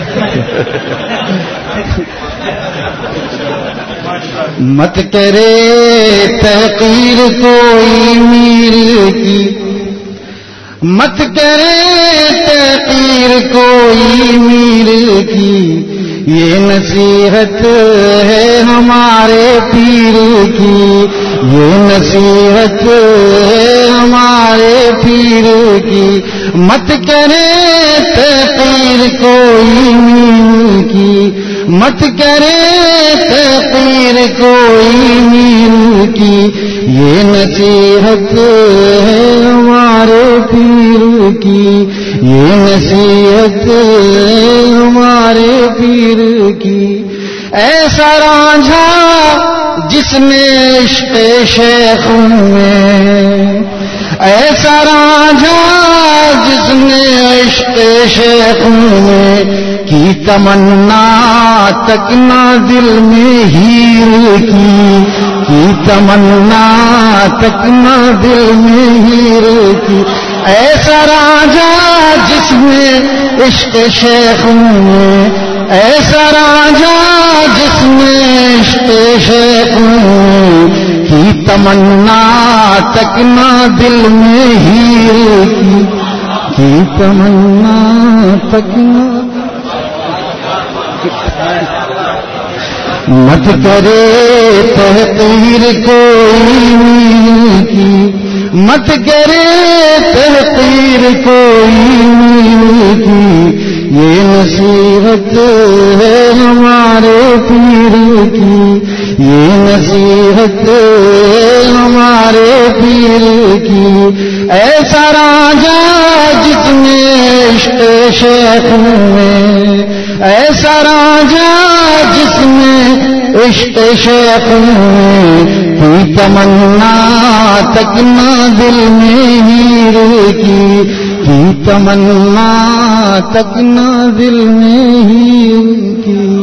مت کرے تحقیر کوئی میر کی، مت کرے تحقیر کوئی میر کی، یہ نصیحت ہے ہمارے پیر کی، یہ نصیحت ہے ہمارے پیر کی. مت کرے تحقیر کوئی میر کی، مت کرے تحقیر کوئی میر کی، یہ نصیحت ہے ہمارے پیر کی، یہ نصیحت ہے ہمارے پیر کی. ایسا رانجھا جس نے عشق شیخ میں، ایسا رانجھا جس نے عشق شیخ میں کی تمنا تک نہ دل میں ہیر کی تمنا تک نہ دل میں ہیر کی. ایسا راجا جس میں عشق شیخ میں، ایسا راجا جس میں عشق شیخ میں کی تمنا تک نہ دل میں ہیر کی تمنا تک نہ. مت کرے تحقیر کوئی میر کی، مت کرے تحقیر کوئی میر کی، یہ نصیحت ہے ہمارے پیر کی، یہ نصیحت ہے ہمارے پیر کی. ایسا راجا جس نے عشق شیخ میں، ایسا راجا جس میں عشق شیخ میں کی تمنا تک نہ دل میں ہیر کی تمنا تک نہ دل میں ہیر کی.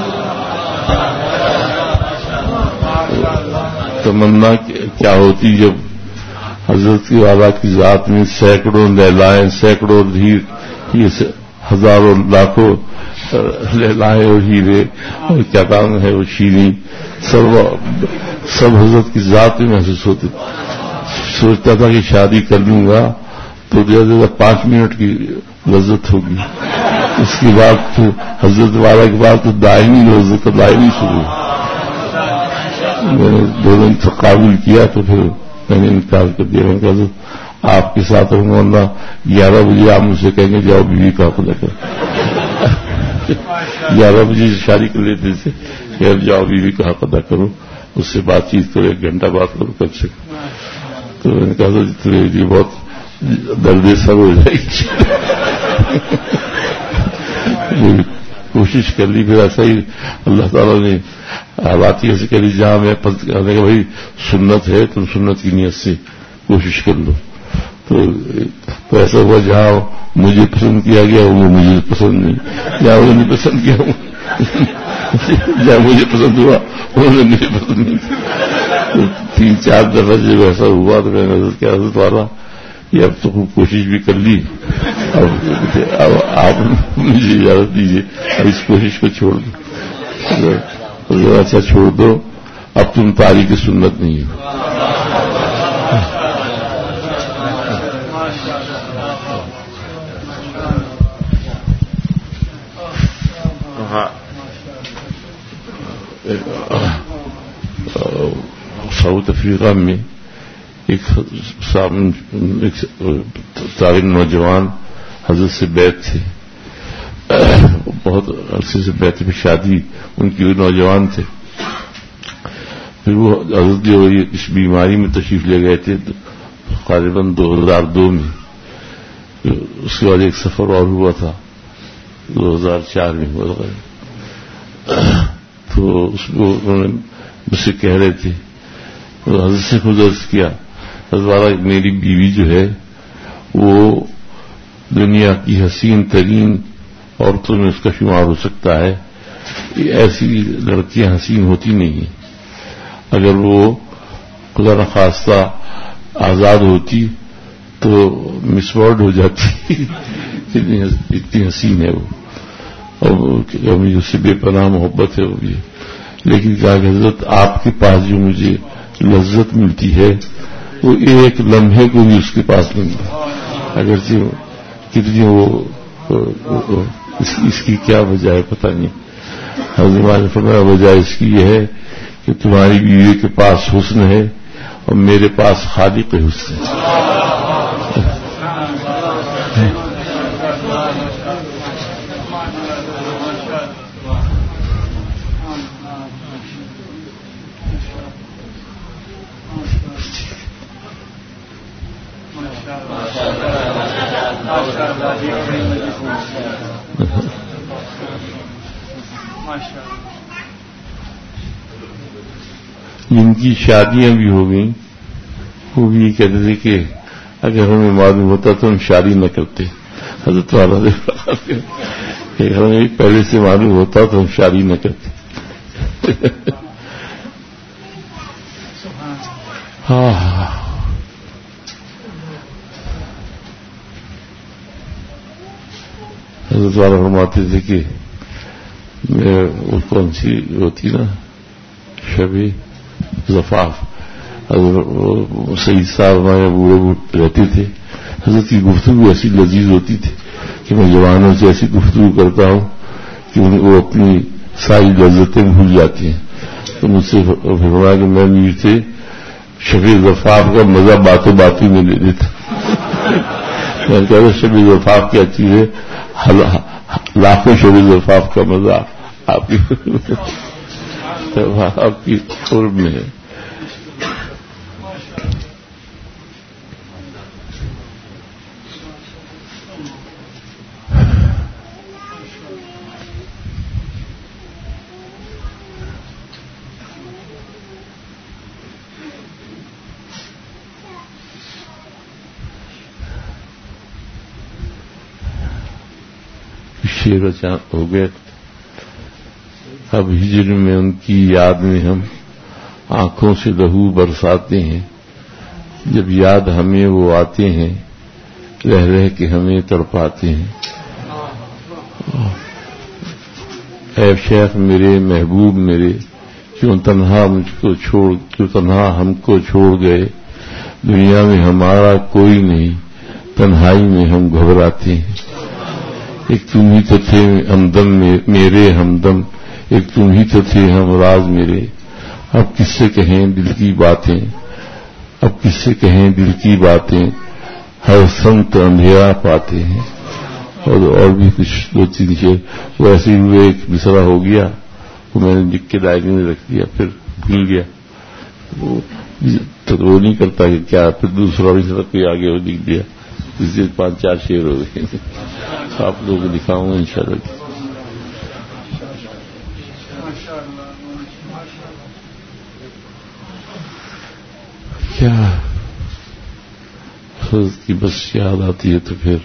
تمنا کیا ہوتی جب حضرت کی والا کی ذات میں سینکڑوں لیلائیں، سینکڑوں یہ ہزاروں لاکھوں لیلائیں اور ہیرے اور کیا کام ہے وہ شیریں سب حضرت کی ذات میں محسوس ہوتے. سوچتا تھا کہ شادی کر لوں گا تو زیادہ 5 منٹ کی لذت ہوگی، اس کے بعد تو حضرت والا کے بعد تو دائمی لذت دائمی شروع. میں نے 2 دن تک قابل کیا تو پھر میں نے انکار کر دیا. میں کہا آپ کے ساتھ رہوں گا 11 بجے آپ مجھ سے کہیں گے جاؤ بیوی کا خدا کر. 11 بجے شادی کر لیتے تھے کہ اب جاؤ بیوی کا حق ادا کرو, اس سے بات چیت کرو, 1 گھنٹہ بات کرو کم سے کم. تو میں نے کہا تھا تمہیں یہ بہت درد سر ہو جائے گی. کوشش کر لی, پھر ایسا ہی اللہ تعالیٰ نے حالات ہی ایسے کری جہاں میں کہنے کہ بھائی سنت ہے, تم سنت کی نیت سے کوشش کر لو. تو ایسا ہوا جہاں مجھے پسند کیا گیا وہ مجھے پسند نہیں, جہاں انہوں نے پسند کیا جہاں مجھے پسند ہوا انہوں نے مجھے پسند نہیں. 3-4 دفعہ جب ایسا ہوا تو میں نے کیا حضرت والا یہ اب تو خوب کوشش بھی کر لی, اب آپ مجھے اجازت دیجیے اب اس کوشش کو چھوڑ دو, اچھا چھوڑ دو, اب تم تاریخ سنت نہیں ہو. ساؤتھ افریقہ میں ایک طاہر نوجوان حضرت سے بیعت تھے, بہت عرصے سے بیعت میں شادی ان کی نوجوان تھے. پھر وہ حضرت جو اس بیماری میں تشریف لے گئے تھے غالباً 2002 میں. اس کے بعد ایک سفر اور ہوا تھا 2004 میں ہوا تھا. تو اس کو انہوں نے مجھ سے کہہ رہے تھے, حضرت سے خود عرض کیا حضرت والا میری بیوی جو ہے وہ دنیا کی حسین ترین عورتوں میں اس کا شمار ہو سکتا ہے. ایسی لڑکیاں حسین ہوتی نہیں ہیں. اگر وہ خدا نخواستہ آزاد ہوتی تو مس ورلڈ ہو جاتی. اتنی حسین ہے وہ, اور مجھے اس سے بے پناہ محبت ہے وہ بھی. لیکن کہا کہ حضرت آپ کے پاس جو مجھے لذت ملتی ہے وہ ایک لمحے کو بھی اس کے پاس نہیں ملتی, اگرچہ کتنی وہ اس کی کیا وجہ ہے پتہ نہیں. حضرت نے فرمایا وجہ اس کی یہ ہے کہ تمہاری بیوی کے پاس حسن ہے اور میرے پاس خالق حسن ہے. جن کی شادیاں بھی ہو گئیں وہ بھی یہ کہتے تھے کہ اگر ہمیں معلوم ہوتا تو ہم شادی نہ کرتے. حضرت والا کہ ہمیں پہلے سے معلوم ہوتا تو ہم شادی نہ کرتے. ہاں حضرت والا فرماتے تھے کہ کون سی ہوتی نا شبِ زفاف, سعید صاحب ہمارے بوڑھے رہتے تھے. حضرت کی گفتگو ایسی لذیذ ہوتی تھی کہ میں جوانوں سے ایسی گفتگو کرتا ہوں کہ وہ اپنی ساری لذتیں بھول جاتی ہیں. تو مجھ سے فرمایا کہ میں میر سے شبِ زفاف کا مزہ باتوں باتوں میں لے لیتا. میں کہہ رہا شبِ زفاف کیا چیز ہے, لاکھوں شبِ زفاف کا مزہ آپ کی قرب میں ہے. شیر ہو گئے. اب ہجر میں ان کی یاد میں ہم آنکھوں سے لہو برساتے ہیں. جب یاد ہمیں وہ آتے ہیں رہ رہ کے ہمیں تڑپاتے ہیں. اے شیخ میرے محبوب میرے کیوں تنہا ہم کو چھوڑ گئے. دنیا میں ہمارا کوئی نہیں, تنہائی میں ہم گھبراتے ہیں. ایک تم ہی تو تھے ہمدم میرے ہمدم, ایک تم ہی تو تھے ہم راز میرے. اب کس سے کہیں دل کی باتیں, اب کس سے کہیں دل کی باتیں, ہر سمت اندھیرا پاتے ہیں. اور بھی کچھ 2-3 شعر وہ ایسے ہی ہوئے. ایک مصرع ہو گیا وہ میں نے لکھ کے ڈائری میں رکھ دیا, پھر بھول گیا. تو وہ نہیں کرتا کہ کیا پھر دوسرا مصرع کوئی آگے وہ لکھ دیا. اس سے 5-4 شعر ہو گئے. آپ لوگوں کو دکھاؤں گا انشاءاللہ. کیا حضرت کی بس یاد آتی ہے تو پھر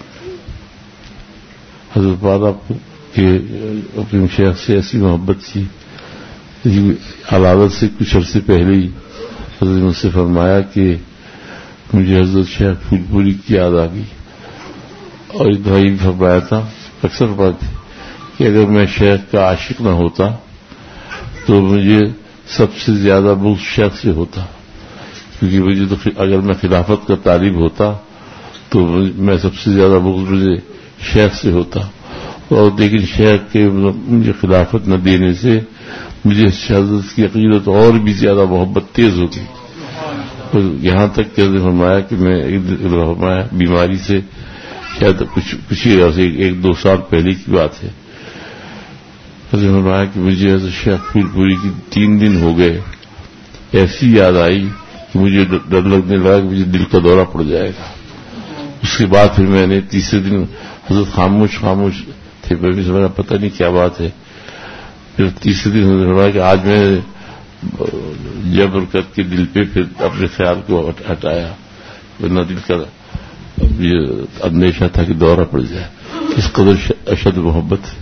حضرت والا کے اپنے شیخ سے ایسی محبت تھی. علادت سے کچھ عرصے پہلے ہی حضرت مجھ سے فرمایا کہ مجھے حضرت شیخ پھول پوری کی یاد آ گئی. اور ایک بھائی بھی فرمایا تھا, اکثر بات ہے کہ اگر میں شیخ کا عاشق نہ ہوتا تو مجھے سب سے زیادہ بغض شیخ سے ہوتا, کیونکہ مجھے تو اگر میں خلافت کا طالب ہوتا تو میں سب سے زیادہ بغض مجھے شیخ سے ہوتا. اور لیکن شیخ کے مجھے خلافت نہ دینے سے مجھے حضرت کی عقیدت اور بھی زیادہ محبت تیز ہو گئی. یہاں تک کہ فرمایا کہ میں فرمایا بیماری سے شاید کچھ ہی 1-2 سال پہلے کی بات ہے. فرمایا کہ مجھے حضرت شیخ پھول پوری کی 3 دن ہو گئے, ایسی یاد آئی کہ مجھے ڈر لگنے لگا کہ مجھے دل کا دورہ پڑ جائے گا. اس کے بعد پھر میں نے تیسرے دن حضرت خاموش تھے, میں بھی سمجھا پتہ نہیں کیا بات ہے. پھر تیسرے دن فرمایا کہ آج میں جبر کر کے دل پہ پھر اپنے خیال کو ہٹایا, ورنہ دل کا یہ اندیشہ تھا کہ دورہ پڑ جائے. اس قدر اشد محبت ہے.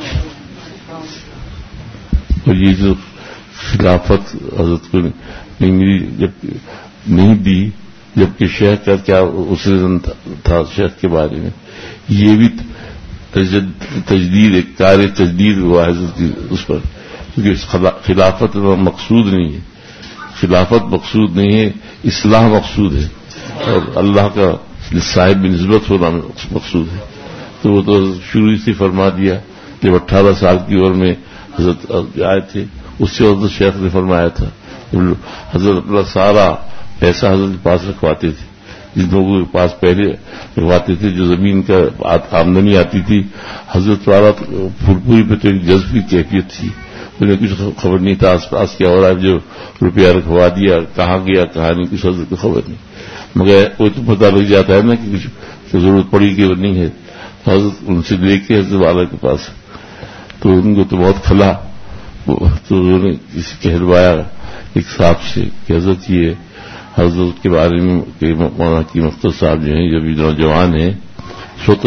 اور یہ جو خلافت حضرت کو نہیں ملی, جب نہیں دی, جبکہ شیخ کا کیا اسے تھا شیخ کے بارے میں, یہ بھی تجدید ایک کار تجدید ہوا حضرت اس پر, کیونکہ خلافت مقصود نہیں ہے, خلافت مقصود نہیں ہے, اصلاح مقصود ہے, اور اللہ کا صاحب نسبت ہونا مقصود ہے. تو وہ تو شروع سے فرما دیا. جب 18 سال کی عمر میں حضرت آئے تھے, اس سے حضرت شیخ نے فرمایا تھا, حضرت اپنا سارا پیسہ حضرت کے پاس رکھواتے تھے. جن لوگوں کے پاس پہلے رکھواتے تھے, جو زمین کا آمدنی آتی تھی, حضرت والا پھول پوری پہ تو ایک جذب کی کیفیت تھی. انہیں کچھ خبر نہیں تھا آس پاس کیا ہو رہا ہے, جو روپیہ رکھوا دیا کہاں گیا کہاں نہیں, کچھ حضرت کو خبر نہیں. مگر وہ تو پتہ لگ جاتا ہے نا کہ کچھ ضرورت پڑی کہ وہ نہیں ہے. تو حضرت ان سے لے کے حضرت والا کے پاس, تو ان کو تو بہت کھلا. تو انہوں نے کسی کہلوایا ایک صاحب سے کہ حضرت یہ حضرت کے بارے میں مولانا کی مختار صاحب جو ہیں, جب نوجوان ہیں, اس وقت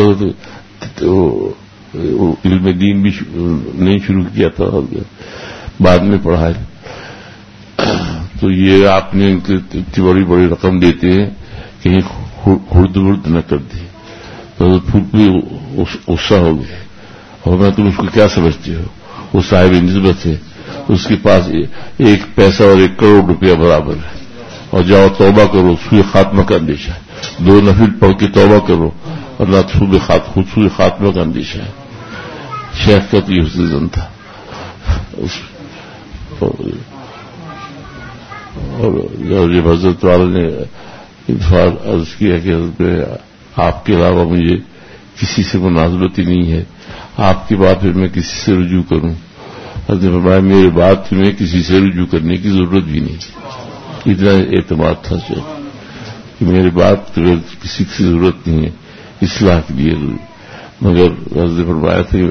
علم دین بھی نہیں شروع کیا تھا, بعد میں پڑھا ہے. تو یہ آپ نے اتنی بڑی رقم دیتے ہیں, کہیں ہرد ورد نہ کر دی. تو پھول بھی غصہ ہو گئے, اور میں تم اس کو کیا سمجھتے ہو, وہ صاحب نسبت ہے, اس کے پاس 1 پیسہ اور 1 کروڑ روپیہ برابر ہے. اور جاؤ توبہ کرو, سوء خاتمہ کا اندیشہ ہے. 2 نفل پڑھ کے توبہ کرو, اللہ سوء خاتمہ کا اندیشہ ہے. شیخ کا تو یہ حسن تھا. اور جب حضرت والا نے عرض کیا کہ حضرت آپ کے علاوہ مجھے کسی سے مناسبت ہی نہیں ہے, آپ کے بعد پھر میں کسی سے رجوع کروں. حضرت نے فرمایا میرے بعد تمہیں کسی سے رجوع کرنے کی ضرورت بھی نہیں. اتنا اعتماد تھا کہ میرے بعد تمہیں کسی کی ضرورت نہیں ہے اصلاح کے لیے. مگر حضرت نے فرمایا تھا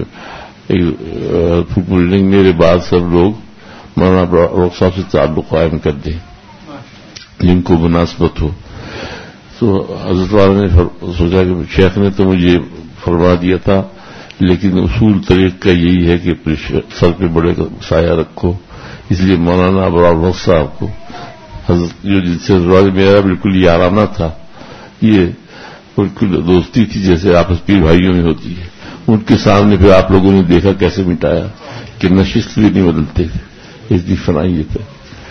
کہ میرے بعد سب لوگ مولانا روق صاحب سے تعلق قائم کر دیں جن کو مناسبت ہو. تو حضرت والا نے سوچا کہ شیخ نے تو مجھے فرما دیا تھا, لیکن اصول طریق کا یہی ہے کہ سر پہ بڑے سایہ رکھو. اس لیے مولانا ابرار روق صاحب کو حضرت جن سے میرا بالکل یارانہ تھا, یہ بالکل دوستی تھی جیسے آپس پیر بھائیوں میں ہوتی ہے. ان کے سامنے پھر آپ لوگوں نے دیکھا کیسے مٹایا کہ نشست بھی نہیں بدلتے تھے, اس کی فنائیت ہے.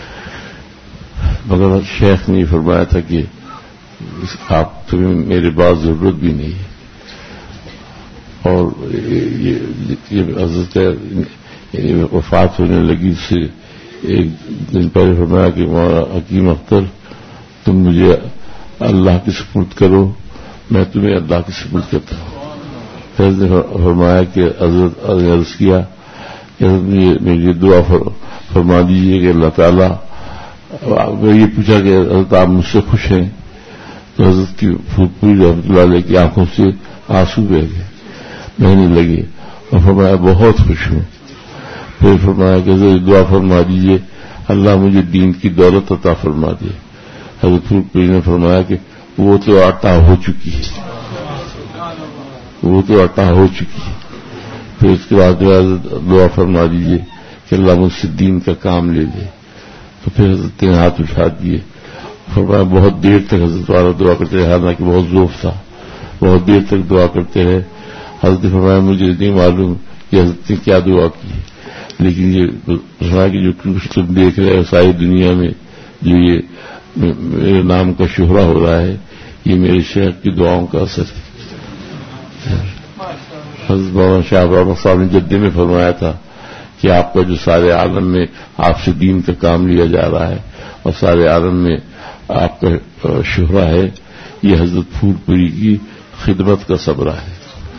مگر شیخ نے فرمایا تھا کہ آپ تمہیں میرے بعد ضرورت بھی نہیں ہے. اور یہ حضرت وفات ہونے لگی, اس سے 1 دن پہلے فرمایا کہ مولانا حکیم اختر تم مجھے اللہ کی سپرد کرو, میں تمہیں اللہ کی سپرد کرتا ہوں. حضرت نے فرمایا کہ حضرت عرض کیا کہ حضرت میری لیے دعا فرما دیجیے کہ اللہ تعالیٰ، میں یہ پوچھا کہ حضرت آپ مجھ سے خوش ہیں؟ تو حضرت کی پوری رحمۃ اللہ علیہ کی آنکھوں سے آنسو بہنے لگے اور فرمایا بہت خوش ہوں. پھر فرمایا کہ حضرت دعا فرما دیجیے اللہ مجھے دین کی دولت عطا فرما دے. حضرت پھول نے فرمایا کہ وہ تو عطا ہو چکی ہے، وہ تو عطا ہو چکی ہے. پھر اس کے بعد دعا فرما دیجیے کہ اللہ مجھ سے دین کا کام لے لے. تو پھر حضرت نے ہاتھ اٹھا دیے. فرمایا بہت دیر تک حضرت والا دعا کرتے رہے، حالانکہ بہت ذوق تھا، بہت دیر تک دعا کرتے رہے. حضرت نے فرمایا مجھے نہیں معلوم کہ حضرت نے کیا دعا کی، لیکن یہ فرمایا کہ جو کچھ تم دیکھ رہے ہیں ساری دنیا میں جو یہ میرے نام کا شہرہ ہو رہا ہے، یہ میرے شیخ کی دعاؤں کا اثر ہے. حضرت مولانا شاہ ابراہیم صاحب نے جدے میں فرمایا تھا کہ آپ کا جو سارے عالم میں آپ سے دین کا کام لیا جا رہا ہے اور سارے عالم میں آپ کا شہرہ ہے، یہ حضرت پھول پوری کی خدمت کا صبرہ ہے.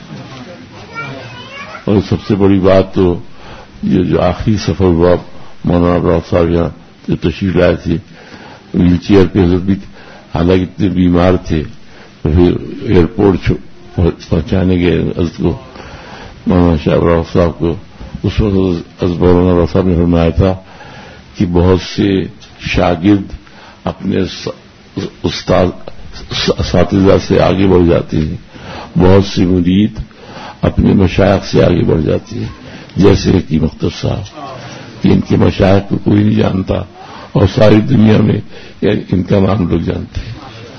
اور سب سے بڑی بات تو یہ جو آخری سفر ہوا مولانا ابراہیم صاحب یہاں جو تشریف لائے تھے، ویل چیئر پہ حضرت بھی حالانکہ اتنے بیمار تھے، تو پھر ایئرپورٹ پہنچانے گئے حضرت کو مولانا شاہ ابراہیم صاحب کو. اس وقت حضرت مولانا ابراہیم صاحب نے فرمایا تھا کہ بہت سے شاگرد اپنے استاد اساتذہ سے آگے بڑھ جاتے ہیں، بہت سی مرید اپنے مشائخ سے آگے بڑھ جاتی ہے، جیسے کہ مختار صاحب، ان کے مشائخ کو کوئی نہیں جانتا اور ساری دنیا میں ان کا نام لوگ جانتے ہیں.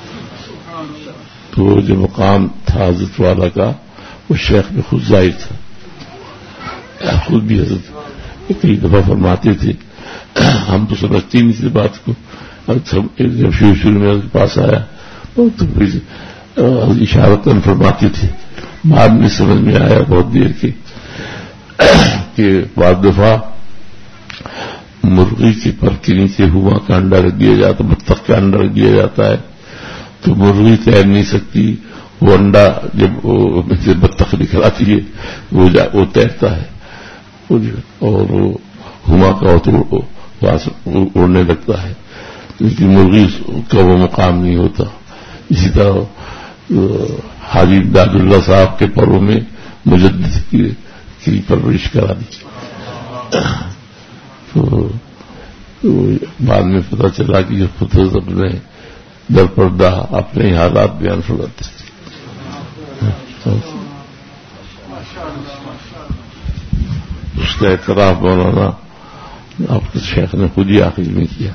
تو جو مقام تھا حضرت والا کا وہ شیخ میں خود ظاہر تھا. خود بھی حضرت کئی دفعہ فرماتے تھے، ہم تو سمجھتے نہیں تھے بات کو، جب شروع میں کے پاس آیا تو اشارتاً فرماتے تھے، بعد میں سمجھ میں آیا بہت دیر کے کہ بعض دفعہ مرغی کے پر کے نیچے ہوا کا انڈا رکھ دیا جاتا، بطخ کا انڈا رکھ دیا جاتا ہے تو مرغی تیر نہیں سکتی، وہ انڈا جب بطخ نکل آتی ہے وہ تیرتا ہے اور وہ ہما کا تو اڑنے لگتا ہے، لیکن مرغی کا وہ مقام نہیں ہوتا. اسی طرح حاجی امداد اللہ صاحب کے پروں میں مجدد کی پرورش کرا دی. تو بعد میں پتہ چلا کہ جو خود اپنے در پردہ اپنے حالات بیان فرماتے تھے. اس کا اعتراف مولانا آپ کے شیخ نے خود ہی آخر میں کیا.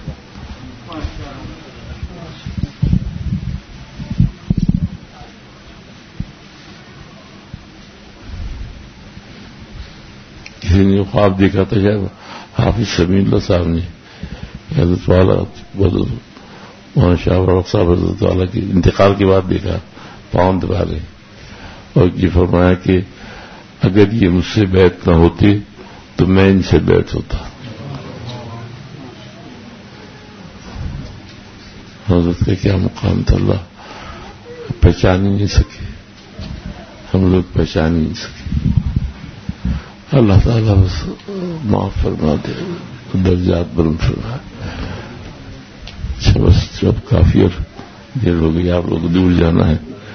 کسی نے خواب دیکھا تھا شاید حافظ سمیع اللہ صاحب نے، حضرت والا مولانا شاہ ابراہیم صاحب حضرت والا کے انتقال کے بعد دیکھا، پاؤں دبا گئے اور یہ فرمایا کہ اگر یہ مجھ سے بیعت نہ ہوتے تو میں ان سے بیعت ہوتا. حضرت کا کیا مقام تھا، اللہ پہچان ہی نہیں سکے، ہم لوگ پہچان ہی نہیں سکے. اللہ تعالیٰ بس معاف فرما دے، درجات بلند فرما. اچھا بس جب کافی اور دیر ہو گئی، آپ لوگ دور جانا ہے،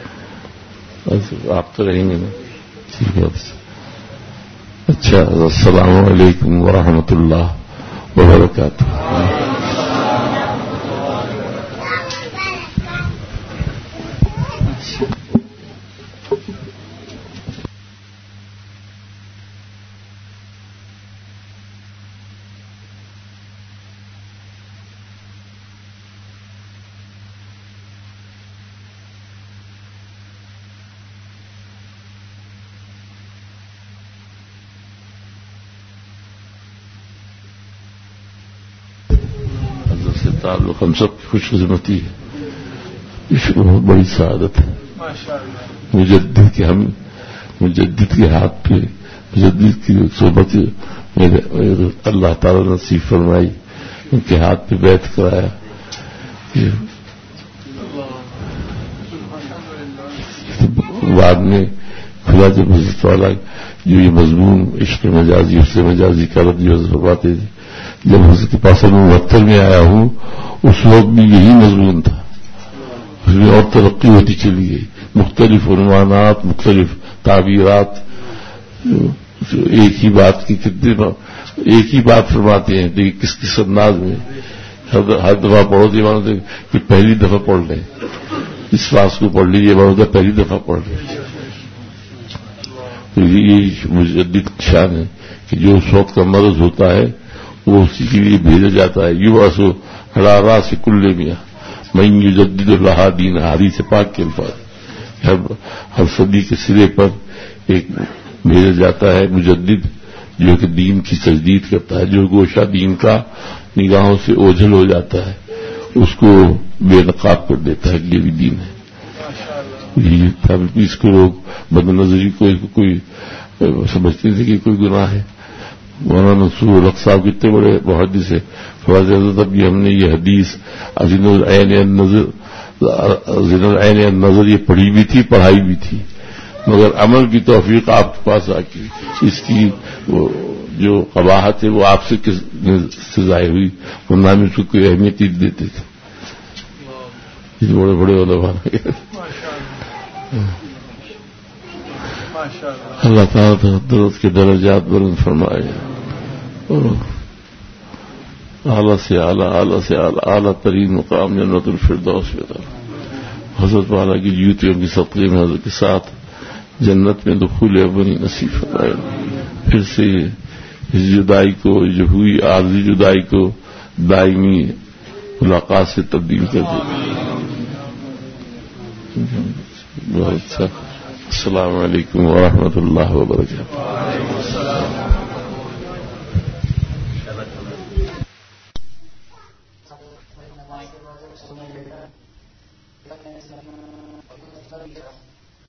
آپ تو رہیں گے نا؟ ٹھیک ہے. اچھا، السلام علیکم ورحمۃ اللہ وبرکاتہ. تعلق ہم سب کی خوش قسمتی ہے، اس کو بہت بڑی سعادت ہے. مجدد کے ہاتھ پہ مجدد کی صحبت میرے اللہ تعالیٰ نصیب فرمائی، ان کے ہاتھ پہ بیعت کرایا. بعد میں پھر جب حضرت والا جو یہ مضمون عشق مجازی اس سے مجازی کا رد جو حضرت فرماتے تھے، جب حضرت کے پاس میں میں آیا ہوں اس وقت بھی یہی مضمون تھا، اس میں اور ترقی ہوتی چلی گئی، مختلف عنوانات، مختلف تعبیرات، ایک ہی بات کی کتنے ایک ہی بات فرماتے ہیں، لیکن کس کس انداز میں ہر دفعہ پڑھو تو یہ مانو کہ پہلی دفعہ پڑھ لیں، اس فاس کو پڑھ لیجیے مانو پہلی دفعہ پڑھ لیں۔ تو یہ مجدد شان ہے کہ جو اس وقت کا مرض ہوتا ہے وہ اسی کے لیے بھیجا جاتا ہے۔ یو آسو ہرارا سے کلے میاں میں یجدد اللہ دین، حدیث پاک کے الفاظ، ہر صدی کے سرے پر ایک بھیجا جاتا ہے مجدد جو کہ دین کی تجدید کرتا ہے، جو گوشہ دین کا نگاہوں سے اوجھل ہو جاتا ہے اس کو بے نقاب کر دیتا ہے کہ یہ بھی دین ہے۔ اس کو لوگ بد نظری کوئی سمجھتے تھے کہ کوئی گناہ ہے۔ مولانا منصور الحق صاحب کتنے بڑے محدث ہے، فواز حضرت اب یہ ہم نے یہ حدیث زین العین النظر یہ پڑھی بھی تھی، پڑھائی بھی تھی، مگر عمل کی توفیق آپ کے پاس آ کی، اس کی جو قباحت ہے وہ آپ سے ظاہر ہوئی، ورنہ ہم اس کو کوئی اہمیت ہی دیتے تھے۔ بڑے بڑے علماء اللہ تعالیٰ درود کے درجات بلند فرمائے اور اعلیٰ سے اعلیٰ، اعلیٰ سے اعلیٰ، اعلیٰ ترین مقام جنت الفردوس میں حضرت والا کی جوتیوں کی صدقے میں حضرت کے ساتھ جنت میں دخول ابدی نصیب فرمائے۔ پھر سے اس جدائی کو، جو ہوئی عارضی جدائی کو، دائمی ملاقات سے تبدیل کر دے۔ بہت اچھا۔ السلام علیکم ورحمۃ اللہ وبرکاتہ۔ Thank you.